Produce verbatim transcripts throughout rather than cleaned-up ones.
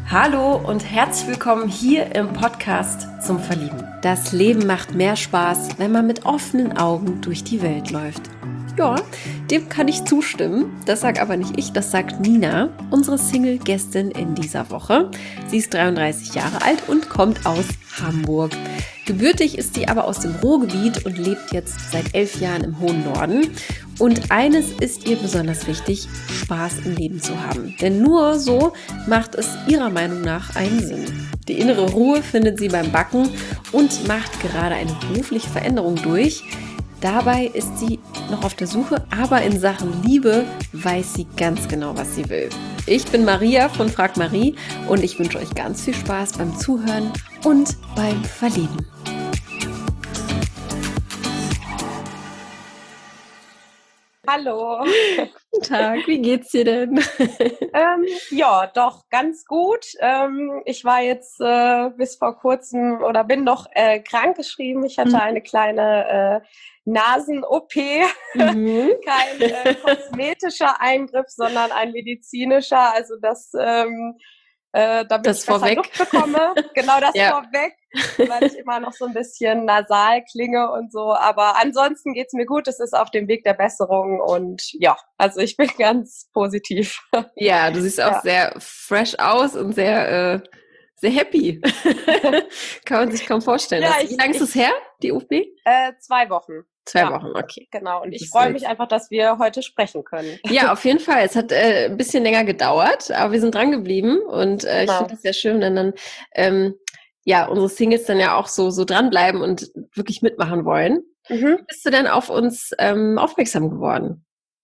Hallo und herzlich willkommen hier im Podcast zum Verlieben. Das Leben macht mehr Spaß, wenn man mit offenen Augen durch die Welt läuft. Ja, dem kann ich zustimmen. Das sage aber nicht ich, das sagt Nina, unsere Single-Gästin in dieser Woche. Sie ist dreiunddreißig Jahre alt und kommt aus Hamburg. Gebürtig ist sie aber aus dem Ruhrgebiet und lebt jetzt seit elf Jahren im hohen Norden. Und eines ist ihr besonders wichtig, Spaß im Leben zu haben. Denn nur so macht es ihrer Meinung nach einen Sinn. Die innere Ruhe findet sie beim Backen und macht gerade eine berufliche Veränderung durch. Dabei ist sie noch auf der Suche, aber in Sachen Liebe weiß sie ganz genau, was sie will. Ich bin Maria von Frag Marie und ich wünsche euch ganz viel Spaß beim Zuhören und beim Verlieben. Hallo. Guten Tag, wie geht's dir denn? ähm, ja, doch, ganz gut. Ähm, ich war jetzt äh, bis vor kurzem oder bin noch äh, krankgeschrieben. Ich hatte mhm. eine kleine äh, Nasen-O P. Mhm. Kein äh, kosmetischer Eingriff, sondern ein medizinischer. Also das, ähm, äh, damit das ich besser vorweg. Luft bekomme. Genau das ja. vorweg. Weil ich immer noch so ein bisschen nasal klinge und so. Aber ansonsten geht's mir gut. Es ist auf dem Weg der Besserung und ja, also ich bin ganz positiv. Ja, du siehst auch ja. sehr fresh aus und sehr, äh, sehr happy. Kann man sich kaum vorstellen. Ja, ich, Wie lange ist es her, die O P? Äh, zwei Wochen. Zwei ja. Wochen, okay. Genau, und ich freue mich einfach, dass wir heute sprechen können. Ja, auf jeden Fall. Es hat äh, ein bisschen länger gedauert, aber wir sind dran geblieben und äh, ich finde das sehr schön, wenn dann ähm, ja unsere Singles dann ja auch so so dranbleiben und wirklich mitmachen wollen. Mhm. Wie bist du denn auf uns ähm, aufmerksam geworden?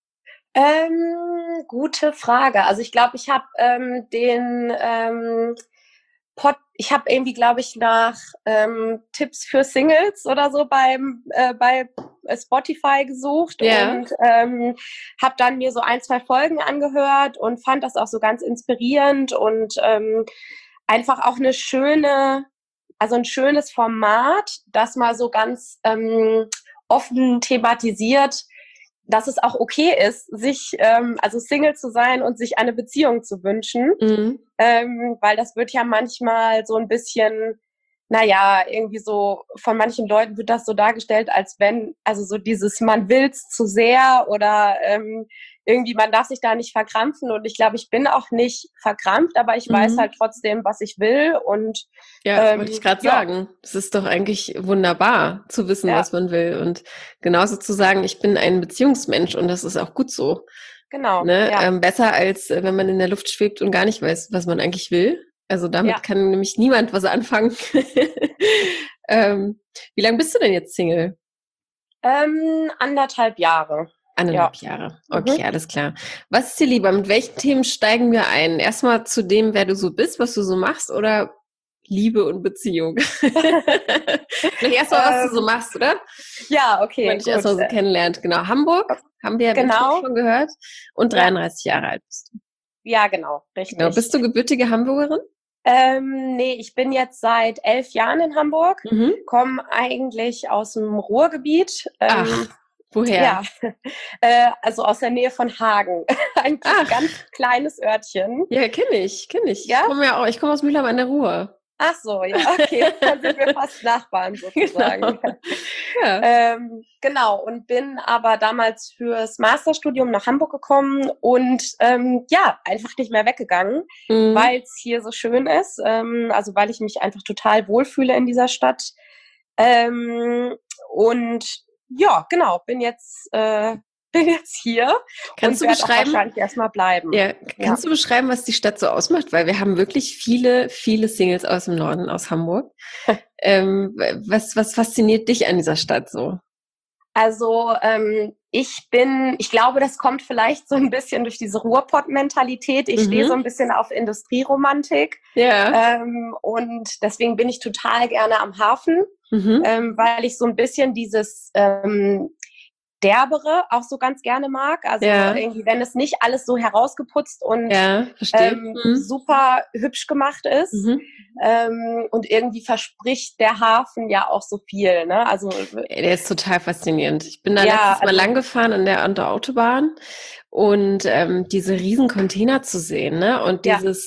Ähm, gute Frage. Also ich glaube, ich habe ähm, den ähm, Pod, ich habe irgendwie, glaube ich, nach ähm, Tipps für Singles oder so beim äh, bei Spotify gesucht yeah. und ähm, habe dann mir so ein, zwei Folgen angehört und fand das auch so ganz inspirierend und ähm, einfach auch eine schöne, also ein schönes Format, das mal so ganz ähm, offen thematisiert, dass es auch okay ist, sich, ähm, also Single zu sein und sich eine Beziehung zu wünschen, mhm. ähm, weil das wird ja manchmal so ein bisschen, naja, irgendwie so, von manchen Leuten wird das so dargestellt, als wenn, also so dieses, man will's zu sehr oder ähm, irgendwie, man darf sich da nicht verkrampfen und ich glaube, ich bin auch nicht verkrampft, aber ich mhm. weiß halt trotzdem, was ich will und ja, das ähm, wollte ich gerade ja. sagen. Es ist doch eigentlich wunderbar zu wissen, ja. was man will und genauso zu sagen, ich bin ein Beziehungsmensch und das ist auch gut so. Genau. Ne? Ja. Ähm, besser als äh, wenn man in der Luft schwebt und gar nicht weiß, was man eigentlich will. Also damit ja. kann nämlich niemand was anfangen. ähm, wie lange bist du denn jetzt Single? Ähm, anderthalb Jahre. Anderthalb ja. Jahre. Okay, mhm. alles klar. Was ist dir lieber? Mit welchen Themen steigen wir ein? Erstmal zu dem, wer du so bist, was du so machst, oder Liebe und Beziehung? Vielleicht erstmal, was ähm, du so machst, oder? Ja, okay. Wenn ich erstmal so kennenlernt. Genau. Hamburg, haben wir ja genau. schon gehört. Und dreiunddreißig ja. Jahre alt bist du. Ja, genau. Richtig. Genau. Bist du gebürtige Hamburgerin? Ähm, nee, ich bin jetzt seit elf Jahren in Hamburg, mhm. komme eigentlich aus dem Ruhrgebiet. Ähm, Ach, woher? Ja, äh, also aus der Nähe von Hagen. Ein Ach. ganz kleines Örtchen. Ja, kenne ich, kenne ich. Ja? Ich komme ja auch, ich komme aus Mülheim an der Ruhr. Ach so, ja, okay. Dann sind wir fast Nachbarn sozusagen. Genau. Ja. Ähm, genau, und bin aber damals fürs Masterstudium nach Hamburg gekommen und ähm, ja, einfach nicht mehr weggegangen, mhm. weil es hier so schön ist. Ähm, also weil ich mich einfach total wohlfühle in dieser Stadt. Ähm, und ja, genau, bin jetzt äh, bin jetzt hier kannst und du beschreiben, auch wahrscheinlich erstmal bleiben. Ja, kannst ja. du beschreiben, was die Stadt so ausmacht? Weil wir haben wirklich viele, viele Singles aus dem Norden, aus Hamburg. ähm, was, was fasziniert dich an dieser Stadt so? Also ähm, ich bin, ich glaube, das kommt vielleicht so ein bisschen durch diese Ruhrpott-Mentalität. Ich mhm. stehe so ein bisschen auf Industrieromantik. Ja. Ähm, und deswegen bin ich total gerne am Hafen, mhm. ähm, weil ich so ein bisschen dieses ähm, Derbere auch so ganz gerne mag. Also ja. irgendwie, wenn es nicht alles so herausgeputzt und ja, ähm, mhm. super hübsch gemacht ist. Mhm. Ähm, und irgendwie verspricht der Hafen ja auch so viel. Ne? Also der ist total faszinierend. Ich bin da ja, letztes Mal also, lang gefahren an der, an der Autobahn und ähm, diese riesen Container zu sehen, ne? Und dieses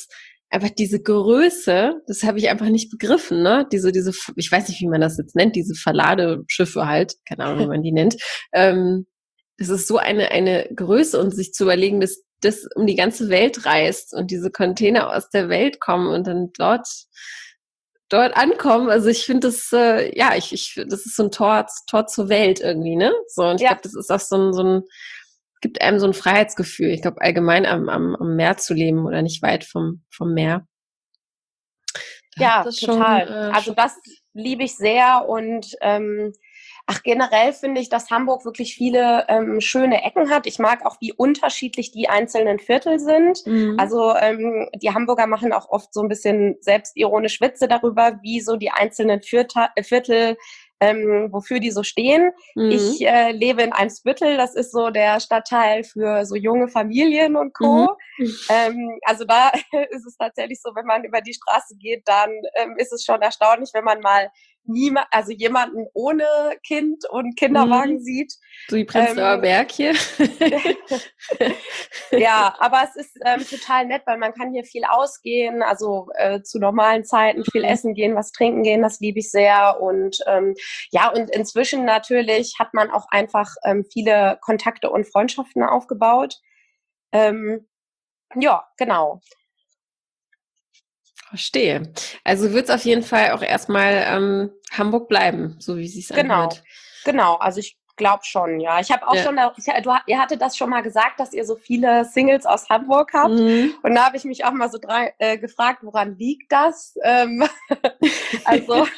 einfach diese Größe, das habe ich einfach nicht begriffen, ne? Diese, diese, ich weiß nicht, wie man das jetzt nennt, diese Verladeschiffe halt, keine Ahnung, wie man die nennt. Ähm, das ist so eine, eine Größe und sich zu überlegen, dass das um die ganze Welt reist und diese Container aus der Welt kommen und dann dort dort ankommen. Also ich finde das, äh, ja, ich, ich, das ist so ein Tor, Tor zur Welt irgendwie, ne? So, und ich Ja. glaube, das ist auch so ein, so ein, gibt einem so ein Freiheitsgefühl. Ich glaube, allgemein am, am, am Meer zu leben oder nicht weit vom, vom Meer. Da Ja, das total. Schon, äh, also schon das liebe ich sehr und ähm, ach, generell finde ich, dass Hamburg wirklich viele ähm, schöne Ecken hat. Ich mag auch, wie unterschiedlich die einzelnen Viertel sind. Mhm. Also ähm, die Hamburger machen auch oft so ein bisschen selbstironisch Witze darüber, wie so die einzelnen Vierta- äh, Viertel, ähm, wofür die so stehen. Mhm. Ich äh, lebe in Eimsbüttel, das ist so der Stadtteil für so junge Familien und Co. Mhm. Ähm, also da ist es tatsächlich so, wenn man über die Straße geht, dann ähm, ist es schon erstaunlich, wenn man mal niemand, also jemanden ohne Kind und Kinderwagen Mhm. sieht. So wie Prenzlauer Ähm, Berg hier. ja, aber es ist ähm, total nett, weil man kann hier viel ausgehen, also äh, zu normalen Zeiten viel Mhm. essen gehen, was trinken gehen, das liebe ich sehr. Und ähm, ja, und inzwischen natürlich hat man auch einfach ähm, viele Kontakte und Freundschaften aufgebaut. Ähm, ja, genau. Verstehe. Also wird es auf jeden Fall auch erstmal ähm, Hamburg bleiben, so wie es sich Genau, anhört. genau. Also ich glaube schon, ja. Ich habe auch Ja. schon, ich, du, ihr hattet das schon mal gesagt, dass ihr so viele Singles aus Hamburg habt. Mhm. Und da habe ich mich auch mal so drei, äh, gefragt, woran liegt das? Ähm, also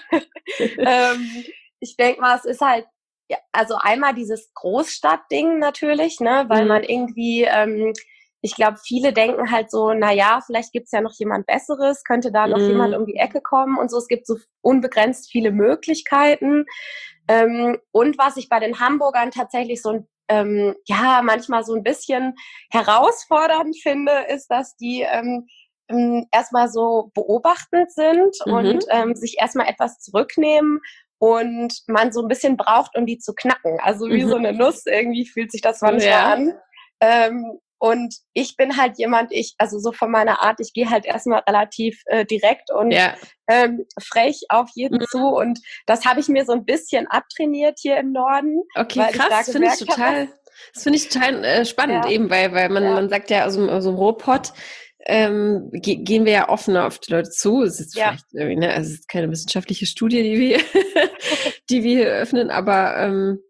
ähm, ich denke mal, es ist halt, ja, also einmal dieses Großstadtding natürlich, ne, weil Mhm. man irgendwie, ähm, ich glaube, viele denken halt so, na ja, vielleicht gibt's ja noch jemand Besseres, könnte da noch Mhm. jemand um die Ecke kommen und so. Es gibt so unbegrenzt viele Möglichkeiten. Ähm, und was ich bei den Hamburgern tatsächlich so ein ähm, ja, manchmal so ein bisschen herausfordernd finde, ist, dass die ähm, ähm, erstmal so beobachtend sind Mhm. und ähm, sich erstmal etwas zurücknehmen und man so ein bisschen braucht, um die zu knacken. Also wie Mhm. so eine Nuss, irgendwie fühlt sich das manchmal Ja. an. Ähm, und ich bin halt jemand, ich, also so von meiner Art, ich gehe halt erstmal relativ äh, direkt und Ja. ähm, frech auf jeden Mhm. zu. Und das habe ich mir so ein bisschen abtrainiert hier im Norden. Okay, weil krass, ich da das finde ich gemerkt habe, total, das finde ich total äh, spannend, Ja. eben, weil, weil man, Ja. man sagt ja, aus dem, aus dem Ruhrpott ähm, ge gehen wir ja offener auf die Leute zu. Es ist Ja. vielleicht irgendwie, ne, also es ist keine wissenschaftliche Studie, die wir, die wir hier öffnen, aber ähm,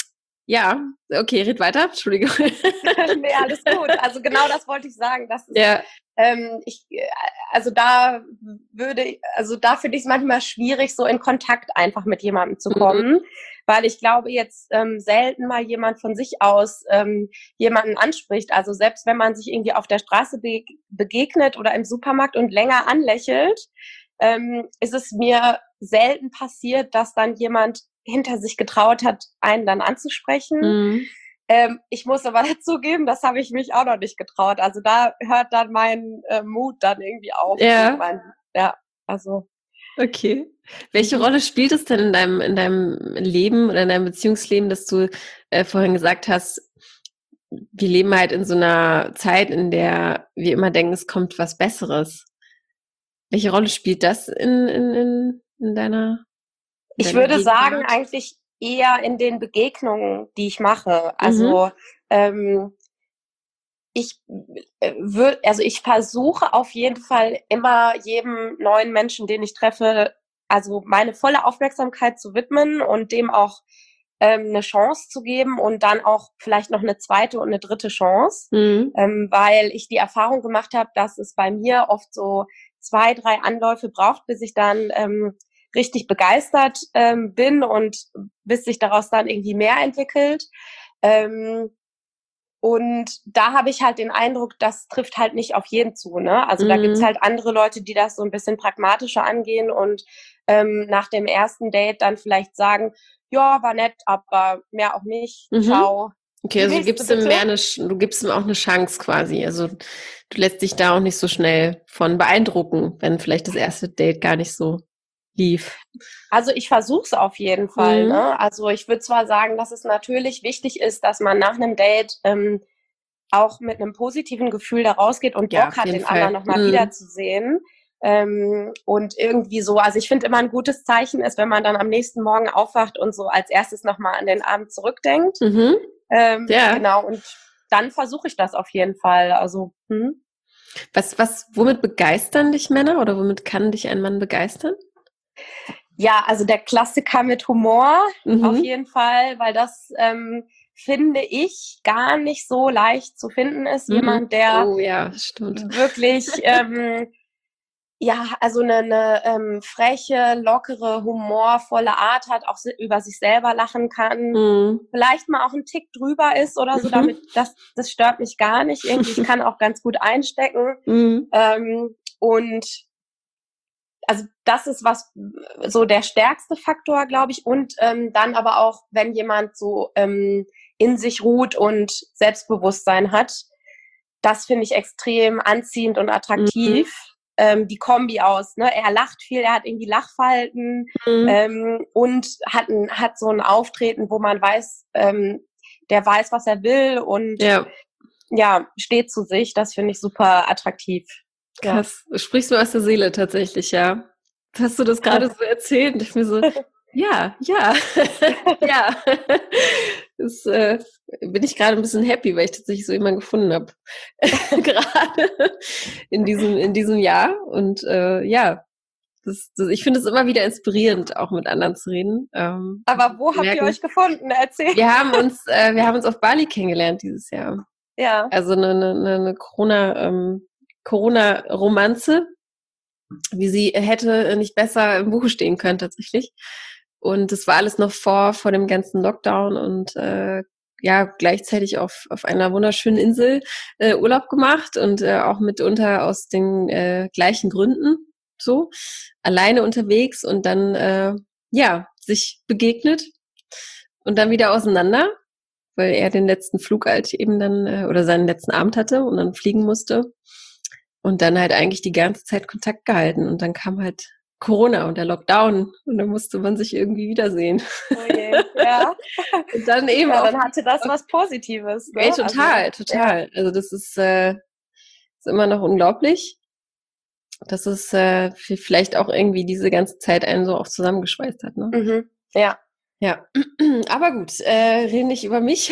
ja, okay, red weiter, Entschuldigung. Nee, alles gut. Also genau das wollte ich sagen. Das ist, Ja. ähm, ich, also da würde, also da finde ich es manchmal schwierig, so in Kontakt einfach mit jemandem zu kommen, Mhm. weil ich glaube jetzt ähm, selten mal jemand von sich aus ähm, jemanden anspricht. Also selbst wenn man sich irgendwie auf der Straße be begegnet oder im Supermarkt und länger anlächelt, ähm, ist es mir selten passiert, dass dann jemand hinter sich getraut hat, einen dann anzusprechen. Mhm. Ähm, ich muss aber dazugeben, das habe ich mich auch noch nicht getraut. Also da hört dann mein äh, Mut dann irgendwie auf. Ja. Mein, ja, also. Okay. Welche Mhm. Rolle spielt es denn in deinem, in deinem Leben oder in deinem Beziehungsleben, dass du äh, vorhin gesagt hast, wir leben halt in so einer Zeit, in der wir immer denken, es kommt was Besseres. Welche Rolle spielt das in, in, in, in deiner in Ich deiner würde sagen, Gegenwart? eigentlich eher in den Begegnungen, die ich mache. Mhm. Also ähm, ich äh, würde, also ich versuche auf jeden Fall immer jedem neuen Menschen, den ich treffe, also meine volle Aufmerksamkeit zu widmen und dem auch ähm, eine Chance zu geben und dann auch vielleicht noch eine zweite und eine dritte Chance, Mhm. ähm, weil ich die Erfahrung gemacht habe, dass es bei mir oft so zwei, drei Anläufe braucht, bis ich dann ähm, richtig begeistert ähm, bin und bis sich daraus dann irgendwie mehr entwickelt. Ähm, und da habe ich halt den Eindruck, das trifft halt nicht auf jeden zu, ne? Also da gibt's Mhm. halt andere Leute, die das so ein bisschen pragmatischer angehen und ähm, nach dem ersten Date dann vielleicht sagen, ja, war nett, aber mehr auch nicht. Mhm. Ciao. Okay, Die also du nächste gibst ihm bitte. mehr eine, Sch- du gibst ihm auch eine Chance quasi. Also du lässt dich da auch nicht so schnell von beeindrucken, wenn vielleicht das erste Date gar nicht so lief. Also ich versuche es auf jeden Fall, Mhm. ne? Also ich würde zwar sagen, dass es natürlich wichtig ist, dass man nach einem Date ähm, auch mit einem positiven Gefühl da rausgeht und Ja, Bock auf hat, jeden den Fall. anderen nochmal Mhm. wiederzusehen. Ähm, und irgendwie so, also ich finde immer ein gutes Zeichen ist, wenn man dann am nächsten Morgen aufwacht und so als erstes nochmal an den Abend zurückdenkt. Mhm. Ähm, Ja. Genau, und dann versuche ich das auf jeden Fall. Also, hm? Was, was, womit begeistern dich Männer oder womit kann dich ein Mann begeistern? Ja, also der Klassiker mit Humor Mhm. auf jeden Fall, weil das ähm, finde ich gar nicht so leicht zu finden ist. Mhm. Jemand, der Oh ja, stimmt. wirklich ähm, ja, also eine, eine ähm, freche, lockere, humorvolle Art hat, auch si- über sich selber lachen kann, Mhm. vielleicht mal auch ein Tick drüber ist oder so, Mhm. damit das das stört mich gar nicht irgendwie. Ich kann auch ganz gut einstecken. Mhm. Ähm, und also das ist was so der stärkste Faktor, glaube ich. Und ähm, dann aber auch, wenn jemand so ähm, in sich ruht und Selbstbewusstsein hat, das finde ich extrem anziehend und attraktiv. Mhm. Ähm, die Kombi aus, ne? Er lacht viel, er hat irgendwie Lachfalten Mhm. ähm, und hat, ein, hat so ein Auftreten, wo man weiß, ähm, der weiß, was er will und Ja, ja, steht zu sich. Das finde ich super attraktiv. Ja. krass. Du sprichst mir aus der Seele tatsächlich, ja. Hast du das gerade so erzählt? Und ich mir so, ja, ja, ja. Das äh, bin ich gerade ein bisschen happy, weil ich tatsächlich so jemanden gefunden habe. Gerade in diesem, in diesem Jahr. Und äh, ja, das, das, ich finde es immer wieder inspirierend, auch mit anderen zu reden. Ähm, Aber wo zu habt ihr merken, euch gefunden? Erzähl. wir haben uns, äh, wir haben uns auf Bali kennengelernt dieses Jahr. Ja. Also eine, eine, eine Corona, ähm, Corona-Romanze, wie sie hätte nicht besser im Buche stehen können tatsächlich. Und das war alles noch vor, vor dem ganzen Lockdown und äh, ja, gleichzeitig auf, auf einer wunderschönen Insel äh, Urlaub gemacht und äh, auch mitunter aus den äh, gleichen Gründen so, alleine unterwegs und dann äh, ja, sich begegnet und dann wieder auseinander, weil er den letzten Flug halt eben dann äh, oder seinen letzten Abend hatte und dann fliegen musste. Und dann halt eigentlich die ganze Zeit Kontakt gehalten. Und dann kam halt Corona und der Lockdown. Und dann musste man sich irgendwie wiedersehen. Oh je, ja. Und dann eben Ja, auch. dann hatte das was Positives, ne? Ey, total, Also, total. ja. Also das ist, äh, ist immer noch unglaublich, dass es äh, vielleicht auch irgendwie diese ganze Zeit einen so auch zusammengeschweißt hat. Ne? Mhm. Ja. Ja, aber gut, äh, rede nicht über mich.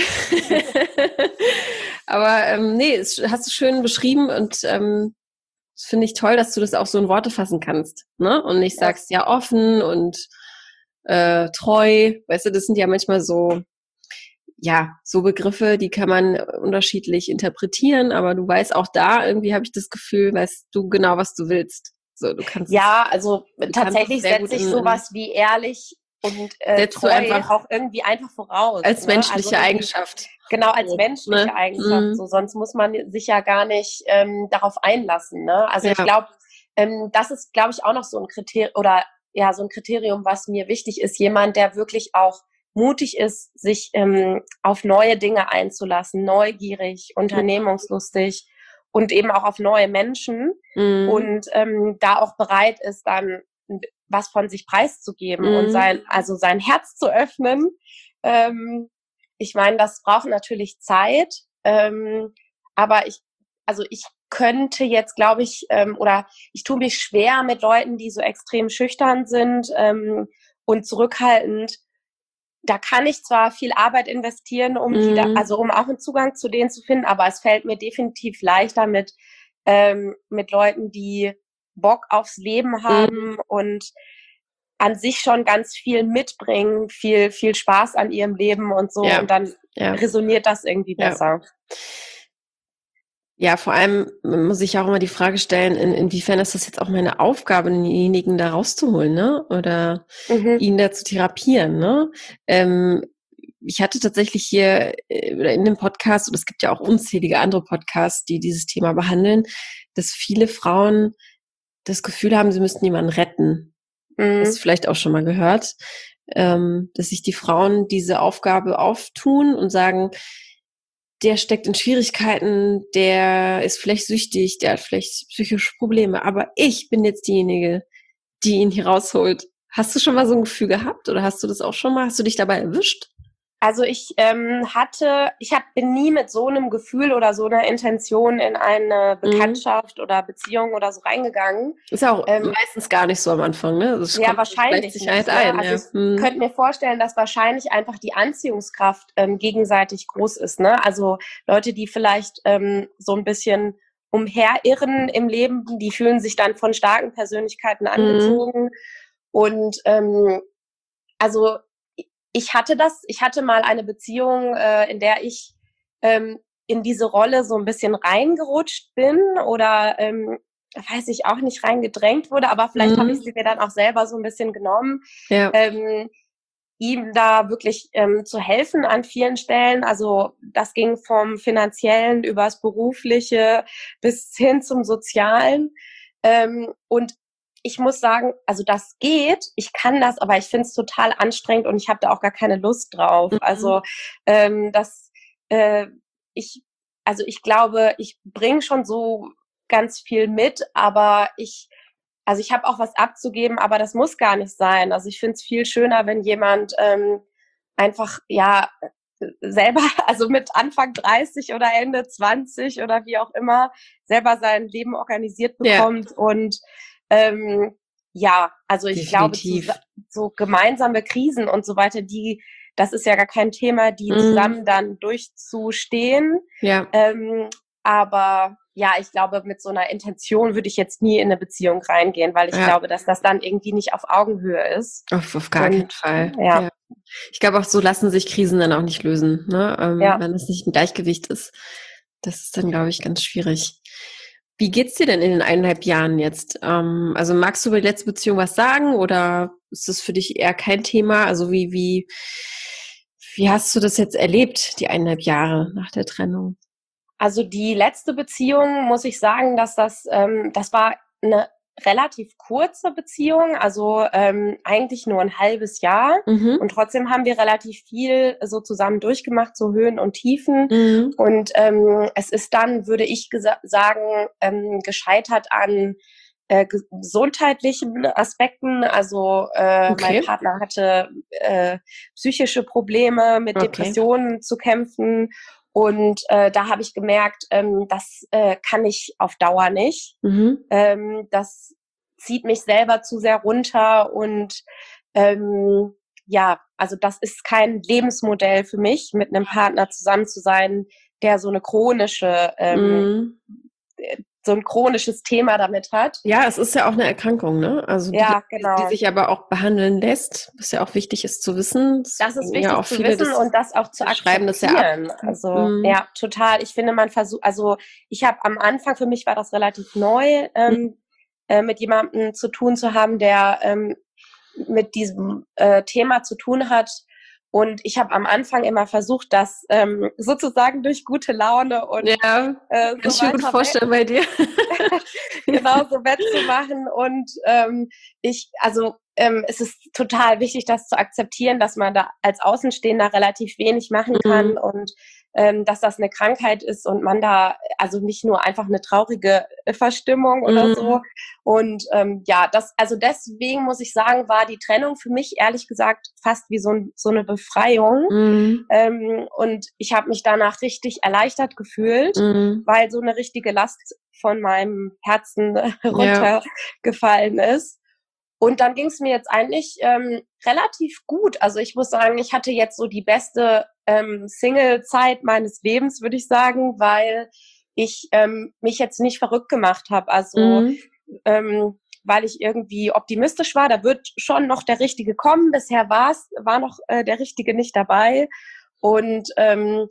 Aber ähm, nee, es hast du schön beschrieben und ähm, das finde ich toll, dass du das auch so in Worte fassen kannst, ne? Und nicht Ja. sagst, ja, offen und äh, treu. Weißt du, das sind ja manchmal so, ja, so Begriffe, die kann man unterschiedlich interpretieren, aber du weißt auch da, irgendwie habe ich das Gefühl, weißt du genau, was du willst. So, du kannst Ja, also es, du tatsächlich sehr gut setze ich in, in, sowas wie ehrlich und äh, setzt du treu einfach auch irgendwie einfach voraus. als Ne? Also menschliche irgendwie, Eigenschaft. genau, als So, menschliche ne? Eigenschaft. Mhm. So, sonst muss man sich ja gar nicht ähm, darauf einlassen. Ne? Also ich Ja. glaube, ähm, das ist, glaube ich, auch noch so ein Kriterium oder ja, so ein Kriterium, was mir wichtig ist. Jemand, der wirklich auch mutig ist, sich ähm, auf neue Dinge einzulassen, neugierig, unternehmungslustig und eben auch auf neue Menschen Mhm. und ähm, da auch bereit ist, dann was von sich preiszugeben Mhm. und sein, also sein Herz zu öffnen. Ähm, ich meine, das braucht natürlich Zeit, ähm, aber ich, also ich könnte jetzt, glaube ich, ähm, oder ich tue mich schwer mit Leuten, die so extrem schüchtern sind ähm, und zurückhaltend. Da kann ich zwar viel Arbeit investieren, um die, da, Mhm. also um auch einen Zugang zu denen zu finden, aber es fällt mir definitiv leichter mit ähm, mit Leuten, die Bock aufs Leben haben Mhm. und an sich schon ganz viel mitbringen, viel viel Spaß an ihrem Leben und so Ja. und dann Ja. resoniert das irgendwie Ja. besser. Ja, vor allem muss ich auch immer die Frage stellen, in, inwiefern ist das jetzt auch meine Aufgabe, denjenigen da rauszuholen, ne? Oder Mhm. ihn da zu therapieren, ne? Ähm, ich hatte tatsächlich hier äh, oder in dem Podcast, und es gibt ja auch unzählige andere Podcasts, die dieses Thema behandeln, dass viele Frauen das Gefühl haben, sie müssten jemanden retten. Mhm. Hast du vielleicht auch schon mal gehört, ähm, dass sich die Frauen diese Aufgabe auftun und sagen, der steckt in Schwierigkeiten, der ist vielleicht süchtig, der hat vielleicht psychische Probleme, aber ich bin jetzt diejenige, die ihn hier rausholt. Hast du schon mal so ein Gefühl gehabt oder hast du das auch schon mal? Hast du dich dabei erwischt? Also ich ähm, hatte, ich hab, bin nie mit so einem Gefühl oder so einer Intention in eine Bekanntschaft mhm. oder Beziehung oder so reingegangen. Ist ja auch ähm, meistens gar nicht so am Anfang, ne? Das ja, wahrscheinlich sich nicht. halt Ne? ein, also ja. ich hm. könnte mir vorstellen, dass wahrscheinlich einfach die Anziehungskraft ähm, gegenseitig groß ist. Ne? Also Leute, die vielleicht ähm, so ein bisschen umherirren im Leben, die fühlen sich dann von starken Persönlichkeiten angezogen. Mhm. Und ähm, also ich hatte das, ich hatte mal eine Beziehung, äh, in der ich ähm, in diese Rolle so ein bisschen reingerutscht bin oder ähm, weiß ich auch nicht, reingedrängt wurde, aber vielleicht mhm. habe ich sie mir dann auch selber so ein bisschen genommen, ja. ähm, ihm da wirklich ähm, zu helfen an vielen Stellen. Also das ging vom Finanziellen übers Berufliche bis hin zum Sozialen. Ähm, und ich muss sagen, also das geht, ich kann das, aber ich finde es total anstrengend und ich habe da auch gar keine Lust drauf. Mhm. Also ähm, das, äh, ich, also ich glaube, ich bringe schon so ganz viel mit, aber ich, also ich habe auch was abzugeben, aber das muss gar nicht sein. Also ich finde es viel schöner, wenn jemand ähm, einfach, ja, selber, also mit Anfang dreißig oder Ende zwanzig oder wie auch immer, selber sein Leben organisiert bekommt. Ja. Und ähm, ja, also ich Definitiv. glaube, so, so gemeinsame Krisen und so weiter, die, das ist ja gar kein Thema, die mhm. zusammen dann durchzustehen. Ja. Ähm, aber ja, ich glaube, mit so einer Intention würde ich jetzt nie in eine Beziehung reingehen, weil ich ja. glaube, dass das dann irgendwie nicht auf Augenhöhe ist. Auf, auf gar und, keinen Fall. Ja. ja. Ich glaube, auch so lassen sich Krisen dann auch nicht lösen, ne? ähm, ja. wenn es nicht ein Gleichgewicht ist. Das ist dann, glaube ich, ganz schwierig. Wie geht's dir denn in den eineinhalb Jahren jetzt? Ähm, also magst du über die letzte Beziehung was sagen oder ist das für dich eher kein Thema? Also wie, wie, wie hast du das jetzt erlebt, die eineinhalb Jahre nach der Trennung? Also die letzte Beziehung, muss ich sagen, dass das, ähm, das war eine relativ kurze Beziehung, also ähm, eigentlich nur ein halbes Jahr. Mhm. Und trotzdem haben wir relativ viel so zusammen durchgemacht, so Höhen und Tiefen. Mhm. Und ähm, es ist dann, würde ich gesa- sagen, ähm, gescheitert an äh, gesundheitlichen Aspekten. Also äh, okay. mein Partner hatte äh, psychische Probleme, mit okay. Depressionen zu kämpfen. Und äh, da habe ich gemerkt, ähm, das äh, kann ich auf Dauer nicht. Mhm. Ähm, das zieht mich selber zu sehr runter und ähm, ja, also das ist kein Lebensmodell für mich, mit einem Partner zusammen zu sein, der so eine chronische ähm, mhm. so ein chronisches Thema damit hat. Ja, es ist ja auch eine Erkrankung, ne? Also die, ja, genau. die sich aber auch behandeln lässt, was ja auch wichtig ist zu wissen. Das, das ist wichtig ja auch zu viele wissen das, und das auch zu akzeptieren. Das ja also mhm. ja, total. Ich finde, man versucht, also ich habe am Anfang, für mich war das relativ neu, ähm, mhm. äh, mit jemandem zu tun zu haben, der ähm, mit diesem äh, Thema zu tun hat. Und ich habe am Anfang immer versucht, das ähm, sozusagen durch gute Laune und ja, äh, so kann ich mir gut vorstellen bei dir. genau so wettzumachen. Und ähm, ich, also ähm, es ist total wichtig, das zu akzeptieren, dass man da als Außenstehender relativ wenig machen kann mhm. und ähm, dass das eine Krankheit ist und man da, also nicht nur einfach eine traurige Verstimmung mhm. oder so. Und ähm, ja, das, also deswegen muss ich sagen, war die Trennung für mich ehrlich gesagt fast wie so, ein, so eine Befreiung. Mhm. Ähm, und ich habe mich danach richtig erleichtert gefühlt, mhm. weil so eine richtige Last von meinem Herzen runtergefallen ja. ist. Und dann ging es mir jetzt eigentlich ähm, relativ gut. Also ich muss sagen, ich hatte jetzt so die beste ähm, Single-Zeit meines Lebens, würde ich sagen, weil ich ähm, mich jetzt nicht verrückt gemacht habe. Also mhm. ähm, weil ich irgendwie optimistisch war, da wird schon noch der Richtige kommen. Bisher war's, war noch äh, der Richtige nicht dabei. Und ähm,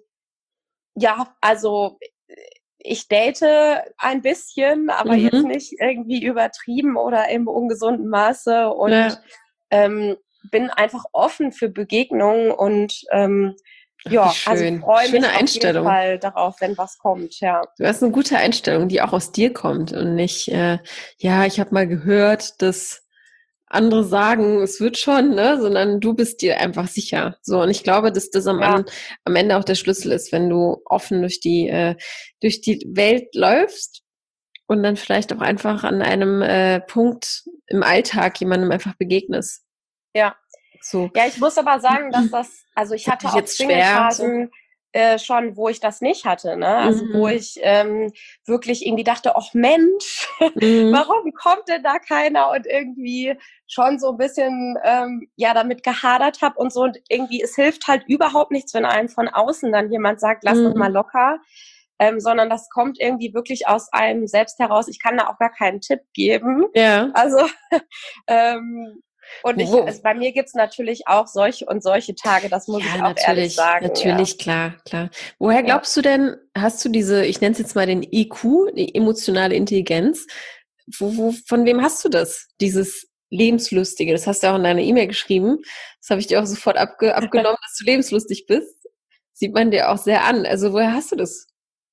ja, also ich date ein bisschen, aber mhm. jetzt nicht irgendwie übertrieben oder im ungesunden Maße und ja. ähm, bin einfach offen für Begegnungen und ähm, Ach, ja, schön. also freue mich auf Einstellung. jeden Fall darauf, wenn was kommt. Ja. Du hast eine gute Einstellung, die auch aus dir kommt und nicht, äh, ja, ich habe mal gehört, dass andere sagen, es wird schon, ne, sondern du bist dir einfach sicher. So, und ich glaube, dass das am, ja. an, am Ende auch der Schlüssel ist, wenn du offen durch die, äh, durch die Welt läufst und dann vielleicht auch einfach an einem äh, Punkt im Alltag jemandem einfach begegnest. Ja. So. Ja, ich muss aber sagen, dass das, also ich hatte auch Single-Phasen äh, schon, wo ich das nicht hatte, ne? Also Mhm. wo ich ähm, wirklich irgendwie dachte, ach Mensch, Mhm. warum kommt denn da keiner? Und irgendwie schon so ein bisschen ähm, ja damit gehadert habe und so. Und irgendwie, es hilft halt überhaupt nichts, wenn einem von außen dann jemand sagt, lass Mhm. doch mal locker. Ähm, sondern das kommt irgendwie wirklich aus einem selbst heraus. Ich kann da auch gar keinen Tipp geben. Ja. Also ähm, und ich, Wo- also bei mir gibt's natürlich auch solche und solche Tage, das muss Ja, ich auch natürlich, ehrlich sagen. natürlich, Ja. klar, klar. Woher glaubst du denn, hast du diese, ich nenne es jetzt mal den I Q, die emotionale Intelligenz, wo, wo, von wem hast du das? Dieses Lebenslustige, das hast du auch in deiner E-Mail geschrieben. Das habe ich dir auch sofort abge abgenommen, dass du lebenslustig bist. Sieht man dir auch sehr an. Also woher hast du das?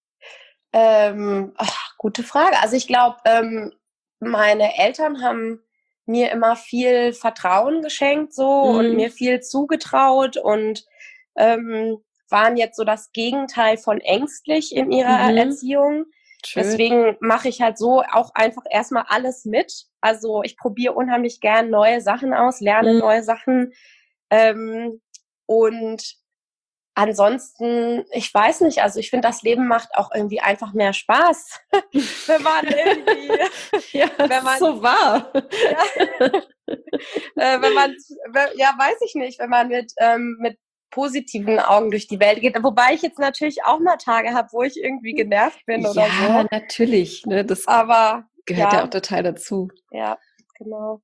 Ähm, ach, gute Frage. Also ich glaube, ähm, meine Eltern haben mir immer viel Vertrauen geschenkt so Mhm. und mir viel zugetraut und ähm, waren jetzt so das Gegenteil von ängstlich in ihrer Mhm. Erziehung. Schön. Deswegen mache ich halt so auch einfach erstmal alles mit. Also ich probiere unheimlich gern neue Sachen aus, lerne Mhm. neue Sachen. Ähm, und ansonsten, ich weiß nicht, also ich finde, das Leben macht auch irgendwie einfach mehr Spaß, wenn man irgendwie, Ja, wenn man, so wahr. ja, äh, wenn man, ja, weiß ich nicht, wenn man mit, ähm, mit positiven Augen durch die Welt geht. Wobei ich jetzt natürlich auch mal Tage habe, wo ich irgendwie genervt bin oder Ja, so. natürlich. Ne, das Aber gehört ja, ja, auch total dazu. ja, genau.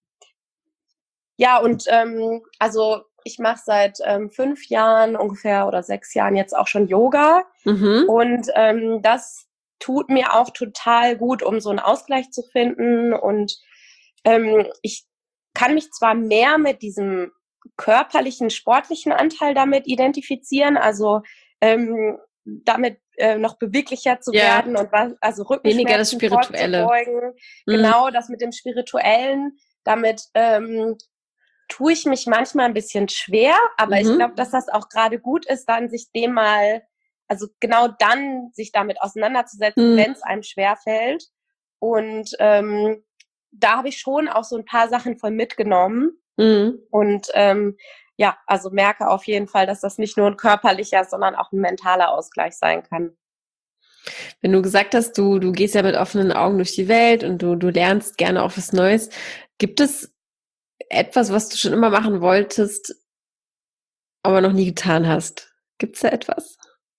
Ja, und ähm, also ich mache seit ähm, fünf Jahren ungefähr oder sechs Jahren jetzt auch schon Yoga. Mhm. Und ähm, das tut mir auch total gut, um so einen Ausgleich zu finden. Und ähm, ich kann mich zwar mehr mit diesem körperlichen, sportlichen Anteil damit identifizieren, also ähm, damit äh, noch beweglicher zu Ja. werden und was, also Weniger das Rückenschmerzen Spirituelle. vorzubeugen. Mhm. Genau, das mit dem Spirituellen, damit ähm, tue ich mich manchmal ein bisschen schwer, aber Mhm. ich glaube, dass das auch gerade gut ist, dann sich dem mal, also genau dann sich damit auseinanderzusetzen, Mhm. wenn es einem schwerfällt. Und ähm, da habe ich schon auch so ein paar Sachen von mitgenommen. Mhm. Und ähm, ja, also merke auf jeden Fall, dass das nicht nur ein körperlicher, sondern auch ein mentaler Ausgleich sein kann. Wenn du gesagt hast, du, du gehst ja mit offenen Augen durch die Welt und du, du lernst gerne auch was Neues, gibt es etwas, was du schon immer machen wolltest, aber noch nie getan hast? Gibt es da etwas?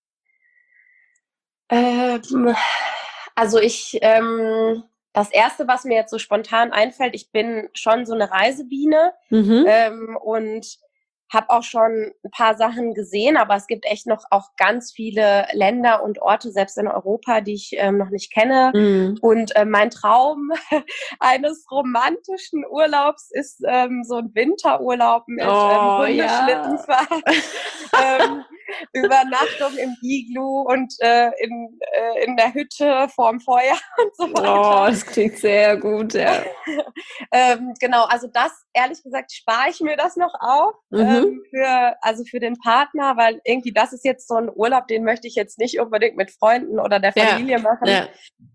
Ähm, also ich, ähm, das Erste, was mir jetzt so spontan einfällt, ich bin schon so eine Reisebiene Mhm. ähm, und habe auch schon ein paar Sachen gesehen, aber es gibt echt noch auch ganz viele Länder und Orte, selbst in Europa, die ich ähm, noch nicht kenne. Mhm. Und äh, mein Traum eines romantischen Urlaubs ist ähm, so ein Winterurlaub mit Oh, ähm, ja. Hundeschlittenfahrt, ähm, Übernachtung im Iglu und äh, in, äh, in der Hütte vorm Feuer und so Oh, weiter. das klingt sehr gut, ja. ähm, genau, also das, ehrlich gesagt, spare ich mir das noch auf, Mhm. ähm, für, also für den Partner, weil irgendwie das ist jetzt so ein Urlaub, den möchte ich jetzt nicht unbedingt mit Freunden oder der Familie Ja. machen. Ja.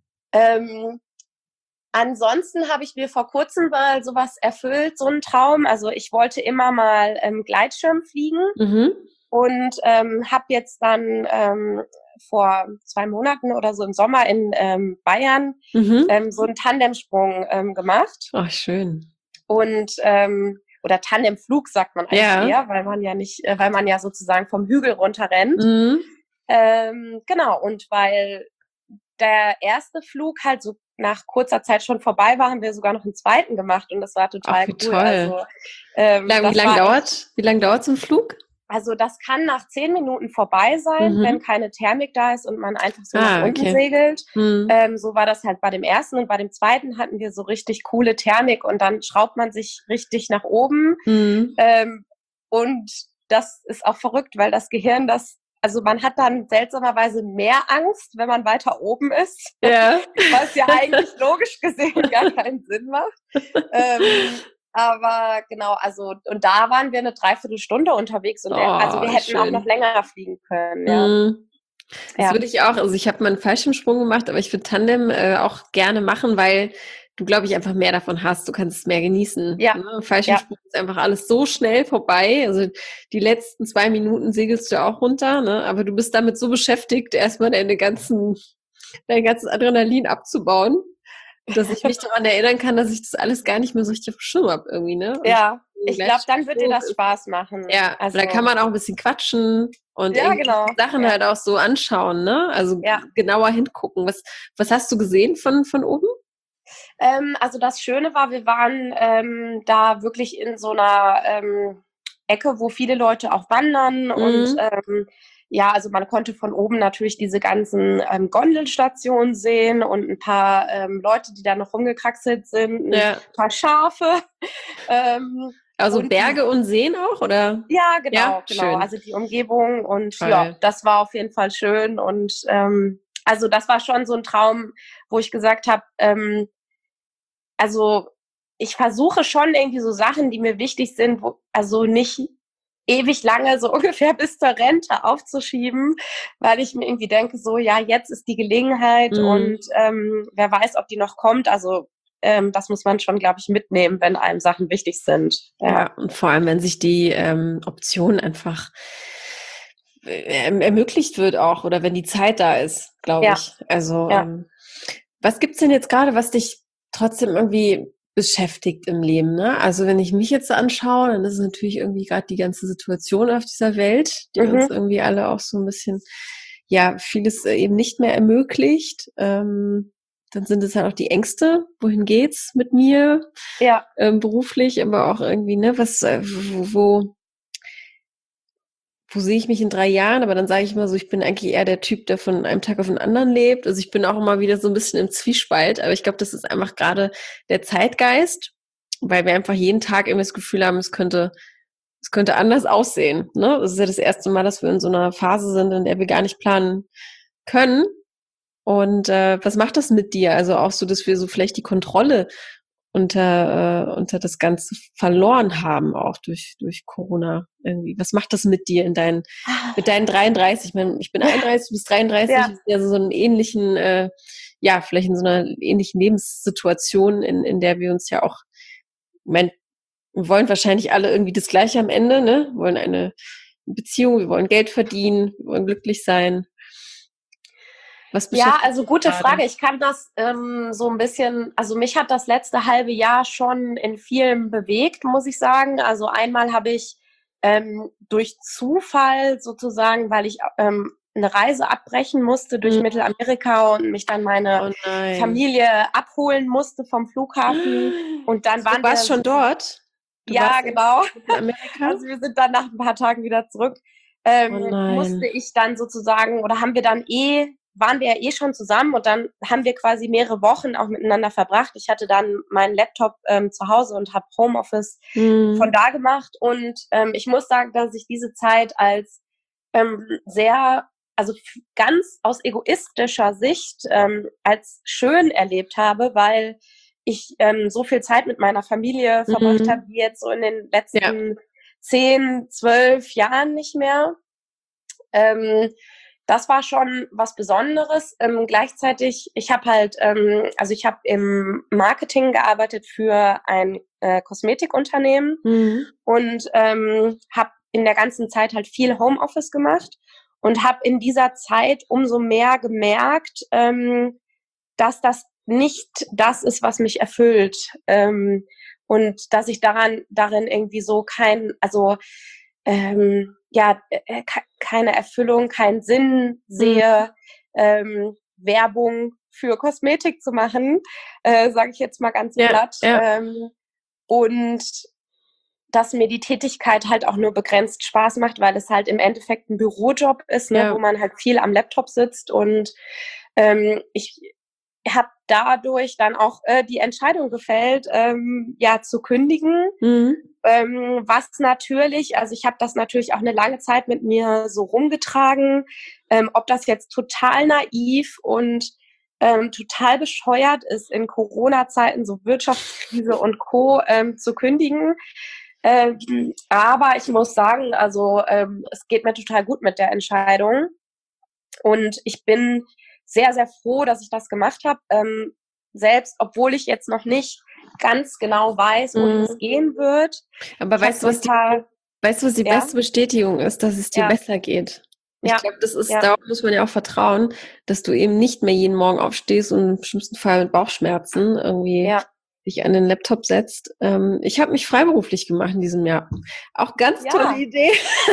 Ähm, ansonsten habe ich mir vor kurzem mal sowas erfüllt, so einen Traum. Also ich wollte immer mal ähm, Gleitschirm fliegen Mhm. und ähm, habe jetzt dann ähm, vor zwei Monaten oder so im Sommer in ähm, Bayern Mhm. ähm, so einen Tandemsprung ähm, gemacht. Ach, schön. Und ähm, oder Tandemflug sagt man eigentlich Ja. eher, weil man ja nicht, äh, weil man ja sozusagen vom Hügel runter rennt. Mhm. Ähm, genau, und weil der erste Flug halt so nach kurzer Zeit schon vorbei war, haben wir sogar noch einen zweiten gemacht und das war total Ach, wie cool. toll. Also ähm, Wie lang, das wie lang war dauert, echt, wie lang dauert so ein Flug? also das kann nach zehn Minuten vorbei sein, Mhm. wenn keine Thermik da ist und man einfach so Ah, nach unten okay. segelt. Mhm. Ähm, so war das halt bei dem ersten und bei dem zweiten hatten wir so richtig coole Thermik und dann schraubt man sich richtig nach oben. Mhm. Ähm, und das ist auch verrückt, weil das Gehirn das, also man hat dann seltsamerweise mehr Angst, wenn man weiter oben ist, Ja. was ja eigentlich logisch gesehen gar keinen Sinn macht. Ähm, aber genau, also und da waren wir eine Dreiviertelstunde unterwegs und der, also wir Oh, hätten auch noch schön. länger fliegen können, ja. Mhm. Das Ja. würde ich auch, also ich habe mal einen Fallschirmsprung gemacht, aber ich würde Tandem äh, auch gerne machen, weil du, glaube ich, einfach mehr davon hast. Du kannst es mehr genießen. Ja, Ne? ja, Fallschirmsprung ist einfach alles so schnell vorbei. Also die letzten zwei Minuten segelst du auch runter, ne? Aber du bist damit so beschäftigt, erstmal deine ganzen, dein ganzes Adrenalin abzubauen, dass ich mich daran erinnern kann, dass ich das alles gar nicht mehr so richtig auf dem Schirm habe irgendwie, ne? Und ja. Ich gleich glaube, dann wird dir los das ist. Spaß machen. Ja, Also, da kann man auch ein bisschen quatschen und ja, irgendwie genau. die Sachen Ja. halt auch so anschauen, ne? Also Ja. genauer hingucken. Was, was hast du gesehen von, von oben? Ähm, also das Schöne war, wir waren ähm, da wirklich in so einer ähm, Ecke, wo viele Leute auch wandern und Mhm. ähm, ja, also man konnte von oben natürlich diese ganzen ähm, Gondelstationen sehen und ein paar ähm, Leute, die da noch rumgekraxelt sind, ein Ja. paar Schafe. ähm, Also und die, Berge und Seen auch, oder? ja, Ja, genau, genau. schön. Also die Umgebung und ja, Toll. das war auf jeden Fall schön und ähm, also das war schon so ein Traum, wo ich gesagt habe, ähm, also ich versuche schon irgendwie so Sachen, die mir wichtig sind, wo, also nicht ewig lange, so ungefähr bis zur Rente aufzuschieben, weil ich mir irgendwie denke, so ja, jetzt ist die Gelegenheit Mhm. und ähm, wer weiß, ob die noch kommt. Also ähm, das muss man schon, glaube ich, mitnehmen, wenn einem Sachen wichtig sind. Ja, Ja, und vor allem, wenn sich die ähm, Option einfach äh, ermöglicht wird auch oder wenn die Zeit da ist, glaube ja, ich. Also ja. ähm, was gibt's denn jetzt gerade, was dich trotzdem irgendwie beschäftigt im Leben, ne? Also wenn ich mich jetzt so anschaue, dann ist es natürlich irgendwie gerade die ganze Situation auf dieser Welt, die uns Mhm. irgendwie alle auch so ein bisschen, ja, vieles äh, eben nicht mehr ermöglicht. Ähm, dann sind es halt auch die Ängste. Wohin geht's mit mir? Ja, Ähm, beruflich, aber auch irgendwie, ne, was, äh, wo, wo, wo sehe ich mich in drei Jahren? Aber dann sage ich mal so, ich bin eigentlich eher der Typ, der von einem Tag auf den anderen lebt. Also ich bin auch immer wieder so ein bisschen im Zwiespalt, aber ich glaube, das ist einfach gerade der Zeitgeist, weil wir einfach jeden Tag irgendwie das Gefühl haben, es könnte, es könnte anders aussehen. Ne? Das ist ja das erste Mal, dass wir in so einer Phase sind, in der wir gar nicht planen können. Und äh, was macht das mit dir? Also auch so, dass wir so vielleicht die Kontrolle unter, äh, unter das Ganze verloren haben, auch durch, durch Corona irgendwie. Was macht das mit dir in deinen, mit deinen dreiunddreißig? Ich meine, ich bin einunddreißig, du bist dreiunddreißig, ja. wir sind ja so einen ähnlichen, äh, ja, vielleicht in so einer ähnlichen Lebenssituation, in, in der wir uns ja auch, ich meine, wir wollen wahrscheinlich alle irgendwie das Gleiche am Ende, ne? Wir wollen eine Beziehung, wir wollen Geld verdienen, wir wollen glücklich sein. Was Ja, beschäftigt also dich gute gerade? Frage. Ich kann das ähm, so ein bisschen, also mich hat das letzte halbe Jahr schon in vielem bewegt, muss ich sagen. Also einmal habe ich ähm, durch Zufall sozusagen, weil ich ähm, eine Reise abbrechen musste durch Mhm. Mittelamerika und mich dann meine Oh nein. Familie abholen musste vom Flughafen. Und dann Also, du waren warst wir schon sozusagen, dort? Du ja, warst in genau. Mittelamerika? Also wir sind dann nach ein paar Tagen wieder zurück. Oh Ähm, musste nein. ich dann sozusagen, oder haben wir dann eh, waren wir ja eh schon zusammen und dann haben wir quasi mehrere Wochen auch miteinander verbracht. Ich hatte dann meinen Laptop ähm, zu Hause und habe Homeoffice von Mhm. da gemacht. Und ähm, ich muss sagen, dass ich diese Zeit als ähm, sehr, also f- ganz aus egoistischer Sicht ähm, als schön erlebt habe, weil ich ähm, so viel Zeit mit meiner Familie verbracht habe, Mhm. wie jetzt so in den Ja. letzten zehn, zwölf Jahren nicht mehr. Ähm, das war schon was Besonderes. Ähm, gleichzeitig, ich habe halt, ähm, also ich habe im Marketing gearbeitet für ein äh, Kosmetikunternehmen Mhm. und ähm, habe in der ganzen Zeit halt viel Homeoffice gemacht und habe in dieser Zeit umso mehr gemerkt, ähm, dass das nicht das ist, was mich erfüllt. Ähm, und dass ich daran, darin irgendwie so kein, also ähm, ja, äh, keine Erfüllung, keinen Sinn Mhm. sehe, ähm, Werbung für Kosmetik zu machen, äh, sage ich jetzt mal ganz Ja, platt. ja. Ähm, und dass mir die Tätigkeit halt auch nur begrenzt Spaß macht, weil es halt im Endeffekt ein Bürojob ist, ne, wo Ja. man halt viel am Laptop sitzt und ähm, ich habe dadurch dann auch äh, die Entscheidung gefällt, ähm, ja, zu kündigen. Mhm. Ähm, was natürlich, also ich habe das natürlich auch eine lange Zeit mit mir so rumgetragen, ähm, ob das jetzt total naiv und ähm, total bescheuert ist, in Corona-Zeiten so Wirtschaftskrise und Co. Ähm, zu kündigen. Ähm, aber ich muss sagen, also ähm, es geht mir total gut mit der Entscheidung und ich bin sehr, sehr froh, dass ich das gemacht habe. Ähm, selbst, obwohl ich jetzt noch nicht ganz genau weiß, wohin Mhm. es gehen wird. Aber Ich weißt du, hab was die, total, weißt du, was die ja, beste Bestätigung ist, dass es dir ja, besser geht? Ich ja, glaube, das ist, ja, darauf muss man ja auch vertrauen, dass du eben nicht mehr jeden Morgen aufstehst und im schlimmsten Fall mit Bauchschmerzen irgendwie ja, dich an den Laptop setzt. Ähm, ich habe mich freiberuflich gemacht in diesem Jahr. Auch ganz tolle ja. Idee.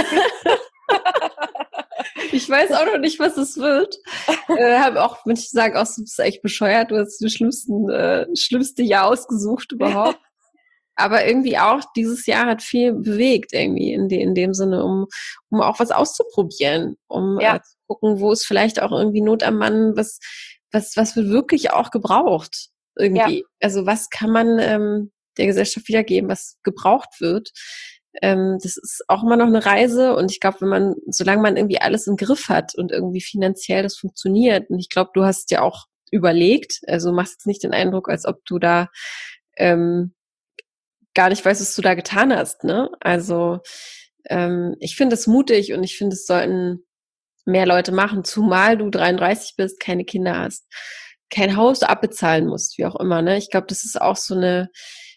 Ich weiß auch noch nicht, was es wird. Äh, habe auch, manche sagen auch, du bist echt bescheuert, du hast das schlimmsten, äh, schlimmste Jahr ausgesucht überhaupt. Aber irgendwie auch, dieses Jahr hat viel bewegt irgendwie in, de, in dem Sinne, um, um auch was auszuprobieren, um Ja, äh, zu gucken, wo ist vielleicht auch irgendwie Not am Mann, was, was, was wird wirklich auch gebraucht ja, irgendwie. Also was kann man ähm, der Gesellschaft wiedergeben, was gebraucht wird. Ähm, das ist auch immer noch eine Reise und ich glaube, wenn man, solange man irgendwie alles im Griff hat und irgendwie finanziell das funktioniert, und ich glaube, du hast ja auch überlegt, also machst jetzt nicht den Eindruck, als ob du da ähm, gar nicht weißt, was du da getan hast, ne? Also ähm, ich finde es mutig und ich finde, es sollten mehr Leute machen, zumal du dreiunddreißig bist, keine Kinder hast, kein Haus abbezahlen musst, wie auch immer, ne? Ich glaube, das ist auch so eine,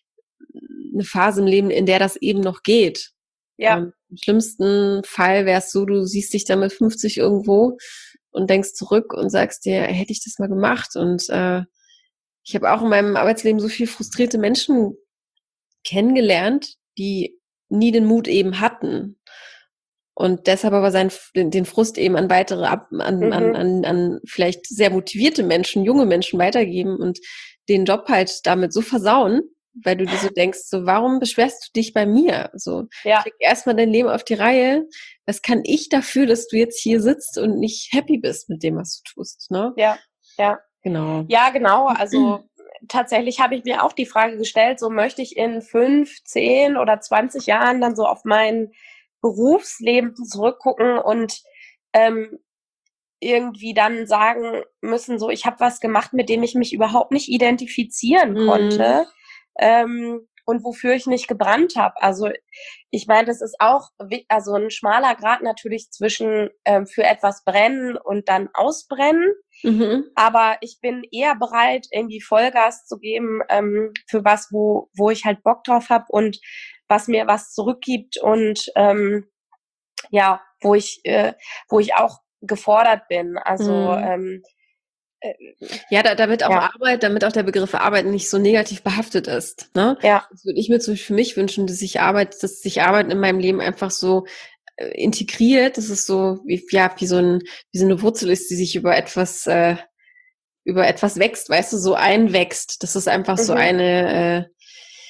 eine Phase im Leben, in der das eben noch geht. ja, Und im schlimmsten Fall wäre es so, du siehst dich dann mit fünfzig irgendwo und denkst zurück und sagst dir, hätte ich das mal gemacht? Und äh, ich habe auch in meinem Arbeitsleben so viel frustrierte Menschen kennengelernt, die nie den Mut eben hatten. Und deshalb aber seinen, den, den Frust eben an weitere, ab, an, an, mhm, an, an vielleicht sehr motivierte Menschen, junge Menschen weitergeben und den Job halt damit so versauen, weil du dir so denkst, so, warum beschwerst du dich bei mir? So, ja, krieg erstmal dein Leben auf die Reihe. Was kann ich dafür, dass du jetzt hier sitzt und nicht happy bist mit dem, was du tust, ne? ja, ja. Genau. Ja, genau. Also tatsächlich habe ich mir auch die Frage gestellt, so möchte ich in fünf, zehn oder zwanzig Jahren dann so auf mein Berufsleben zurückgucken und ähm, irgendwie dann sagen müssen, so ich habe was gemacht, mit dem ich mich überhaupt nicht identifizieren Mhm. konnte ähm, und wofür ich nicht gebrannt habe. Also ich meine, das ist auch wi- also ein schmaler Grat natürlich zwischen ähm, für etwas brennen und dann ausbrennen. Mhm. Aber ich bin eher bereit, irgendwie Vollgas zu geben ähm, für was, wo, wo ich halt Bock drauf habe und was mir was zurückgibt und ähm, ja, wo ich, äh, wo ich auch gefordert bin. Also Mhm. ähm, äh, Ja, da, damit auch ja, Arbeit, damit auch der Begriff Arbeit nicht so negativ behaftet ist. Ne? ja, Das würde ich mir zum Beispiel für mich wünschen, dass sich Arbeit, dass sich Arbeit in meinem Leben einfach so äh, integriert, dass es so wie, ja, wie so ein, wie so eine Wurzel ist, die sich über etwas, äh, über etwas wächst, weißt du, so einwächst. Dass es einfach so mhm, eine, äh,